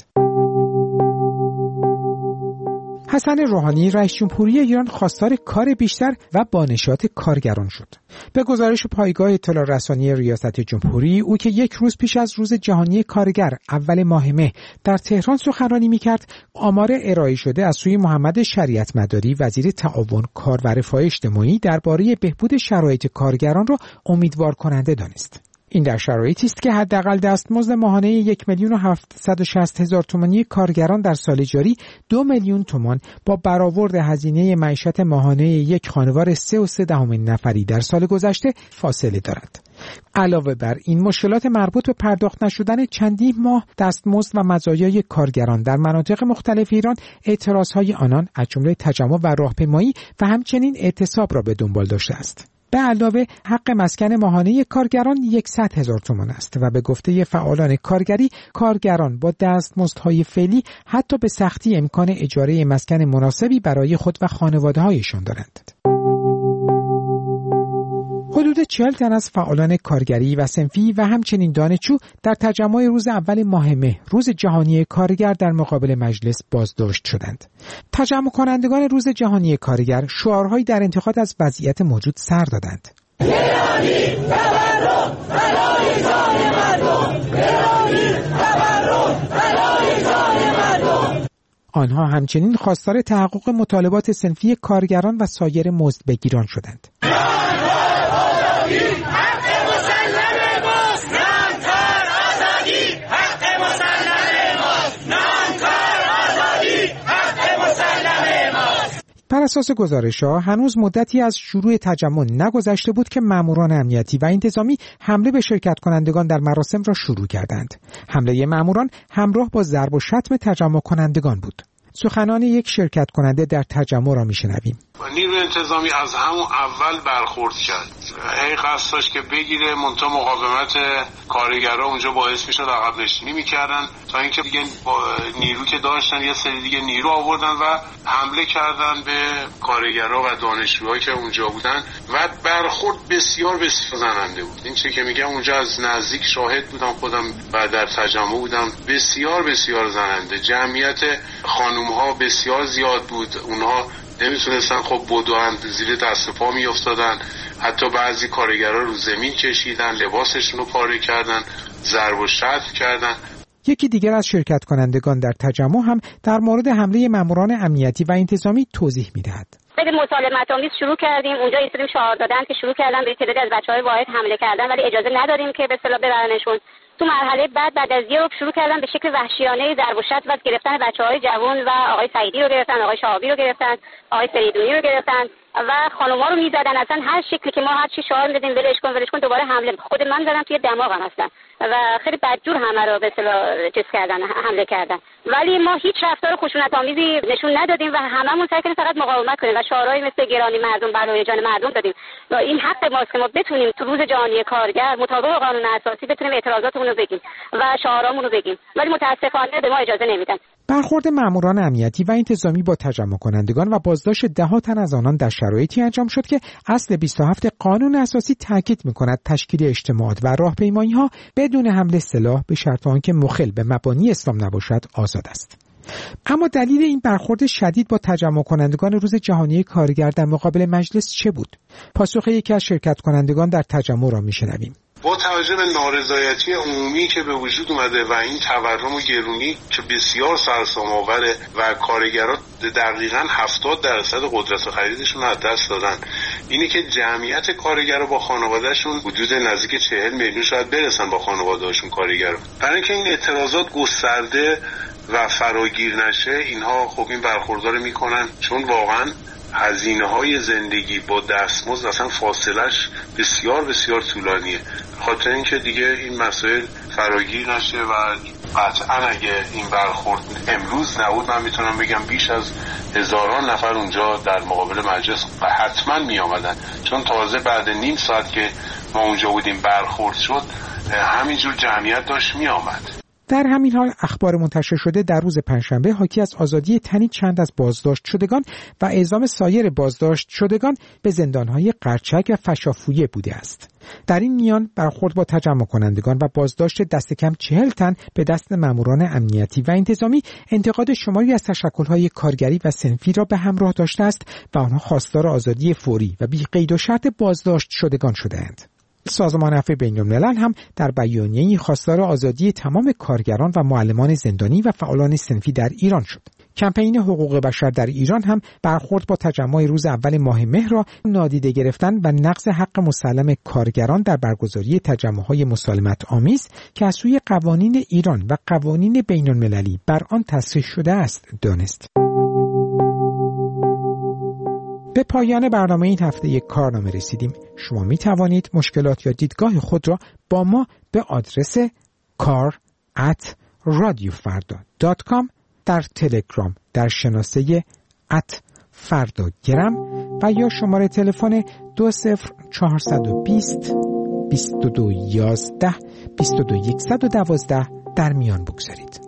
حسن روحانی رئیس جمهوری ایران خواستار کار بیشتر و با نشاط کارگران شد. به گزارش پایگاه اطلاع رسانی ریاست جمهوری، او که 1 روز پیش از روز جهانی کارگر اول ماه مه در تهران سخنرانی می‌کرد، آمار ارائه شده از سوی محمد شریعت مداری وزیر تعاون، کار و رفاه اجتماعی درباره بهبود شرایط کارگران را امیدوار کننده دانست. این در شرایطی است که حداقل دستمزد ماهانه 1,760,000 تومانی کارگران در سال جاری 2 میلیون تومان با برآورد هزینه معیشت ماهانه یک خانوار 3.3 نفری در سال گذشته فاصله دارد. علاوه بر این، مشکلات مربوط به پرداخت نشدن چندین ماه دستمزد و مزایای کارگران در مناطق مختلف ایران اعتراضهای آنان از جمله تجمع و راهپیمایی و همچنین اعتصاب را به دنبال داشته است. به علاوه حق مسکن ماهانه کارگران 100,000 تومان است و به گفته فعالان کارگری، کارگران با دستمزدهای فعلی حتی به سختی امکان اجاره مسکن مناسبی برای خود و خانواده‌هایشان دارند. حدود 40 تن از فعالان کارگری و صنفی و همچنین دانشجو در تجمع روز اول ماه مه، روز جهانی کارگر، در مقابل مجلس بازداشت شدند. تجمع کنندگان روز جهانی کارگر شعارهایی در انتقاد از وضعیت موجود سر دادند. آنها همچنین خواستار تحقق مطالبات صنفی کارگران و سایر مزدبگیران شدند. بر اساس گزارش‌ها هنوز مدتی از شروع تجمع نگذشته بود که ماموران امنیتی و انتظامی حمله به شرکت کنندگان در مراسم را شروع کردند. حمله ماموران همراه با ضرب و شتم تجمع کنندگان بود. سخنان یک شرکت کننده در تجمع را میشنویم. نیروی انتظامی از همون اول برخورد کرد. هی قصد داشت که بگیره، منتها مقاومت کارگرها اونجا باعث میشد عقب نشینی میکردن تا اینکه دیگه نیرو که داشتن یه سری دیگه نیرو آوردن و حمله کردن به کارگرها و دانشجوهایی که اونجا بودن و برخورد بسیار زننده بود. این چه که میگم اونجا از نزدیک شاهد بودم خودم و در تجمع بودم. بسیار زننده. جمعیت خانوم‌ها بسیار زیاد بود. اونها نمیتونستن خب بدوند، زیر دست پا میافتادن. حتی بعضی کارگرها رو زمین کشیدن، لباسشون رو پاره کردن، ضرب و شتم کردن. یکی دیگر از شرکت کنندگان در تجمع هم در مورد حمله ماموران امنیتی و انتظامی توضیح میدهد. خیلی مسالمت‌آمیز شروع کردیم. اونجا ایستادیم شعار دادن که شروع کردن به تعدادی از بچه‌های واحد حمله کردن، ولی اجازه نداریم که به اصطلاح ببرنشون. تو مرحله بعد از یه رو شروع کردن به شکل وحشیانه ضرب و شتم و گرفتن بچه‌های جوان و آقای سعیدی رو گرفتن، آقای شهابی رو گرفتن، آقای فریدونی رو گرفتن و خانوما رو میزدن. اصلا هر شکلی که ما هر چی شعار میدادیم ولش کن دوباره حمله. خود من زدم توی دماغم اصلا و خیلی بدجور همه رو به اصطلاح حمله کردن. ولی ما هیچ رفتار خشونت‌آمیزی نشون ندادیم و هممون سعی کردیم فقط مقاومت کنیم و شعارهایی مثل گرانی مردم برای جان مردم دادیم. و این حق ماست که ما بتونیم تو روز جهانی کارگر مطابق قانون اساسی بتونیم اعتراضاتمون رو بگیم و شعارامون رو بگیم، ولی متاسفانه به ما اجازه نمیدن. برخورد ماموران امنیتی و انتظامی با تجمع کنندگان و بازداشت 10 تن از آنان در شرایطی انجام شد که اصل 27 قانون اساسی تاکید می‌کند تشکیل اجتماعات و راهپیمایی‌ها بدون حمل سلاح به شرط آنکه مخل به مبانی اسلام نباشد آزاد است. اما دلیل این برخورد شدید با تجمع کنندگان روز جهانی کارگر در مقابل مجلس چه بود؟ پاسخ یکی از شرکت کنندگان در تجمع را می‌شنویم. با توجه به نارضایتی عمومی که به وجود اومده و این تورم و گرونی که بسیار سرسام‌آوره و کارگران دقیقاً 70% قدرت خریدشون رو از دست دادن، اینی که جمعیت کارگرها با خانواده‌شون حدود نزدیک 40 میلیون شاید برسن با خانواده‌هاشون کارگرها. برای اینکه این اعتراضات گسترده و فراگیر نشه، اینها خب این برخوردار میکنن، چون واقعاً هزینه‌های زندگی با دستمزد اصلا فاصلش بسیار طولانیه. خاطر اینکه دیگه این مسائل فراگیر نشه و قطعا اگه این برخورد امروز نبود من میتونم بگم بیش از هزاران نفر اونجا در مقابل مجلس حتما می آمدن، چون تازه بعد نیم ساعت که ما اونجا بودیم برخورد شد همینجور جمعیت داشت می آمد. در همین حال اخبار منتشر شده در روز پنجشنبه حاکی از آزادی تنی چند از بازداشت شدگان و اعزام سایر بازداشت شدگان به زندانهای قرچک و فشافویه بوده است. در این میان برخورد با تجمع کنندگان و بازداشت دست کم 40 تن به دست ماموران امنیتی و انتظامی انتقاد شماری از تشکل‌های کارگری و صنفی را به همراه داشته است و آنها خواستار آزادی فوری و بی قید و شرط بازداشت شدگان شده‌اند. سازمان عفو بین‌الملل هم در بیانیه‌ای خواستار آزادی تمام کارگران و معلمان زندانی و فعالان صنفی در ایران شد. کمپین حقوق بشر در ایران هم برخورد با تجمع روز اول ماه مهر را نادیده گرفتن و نقض حق مسلم کارگران در برگزاری تجمع‌های مسالمت آمیز که از سوی قوانین ایران و قوانین بین‌المللی بر آن تصریح شده است دانست. به پایان برنامه این هفته کارنامه رسیدیم. شما می توانید مشکلات یا دیدگاه خود را با ما به آدرس kar@radiofarda.com در تلگرام در شناسه @fardagram و یا شماره تلفن 20420 2211 22112 در میان بگذارید.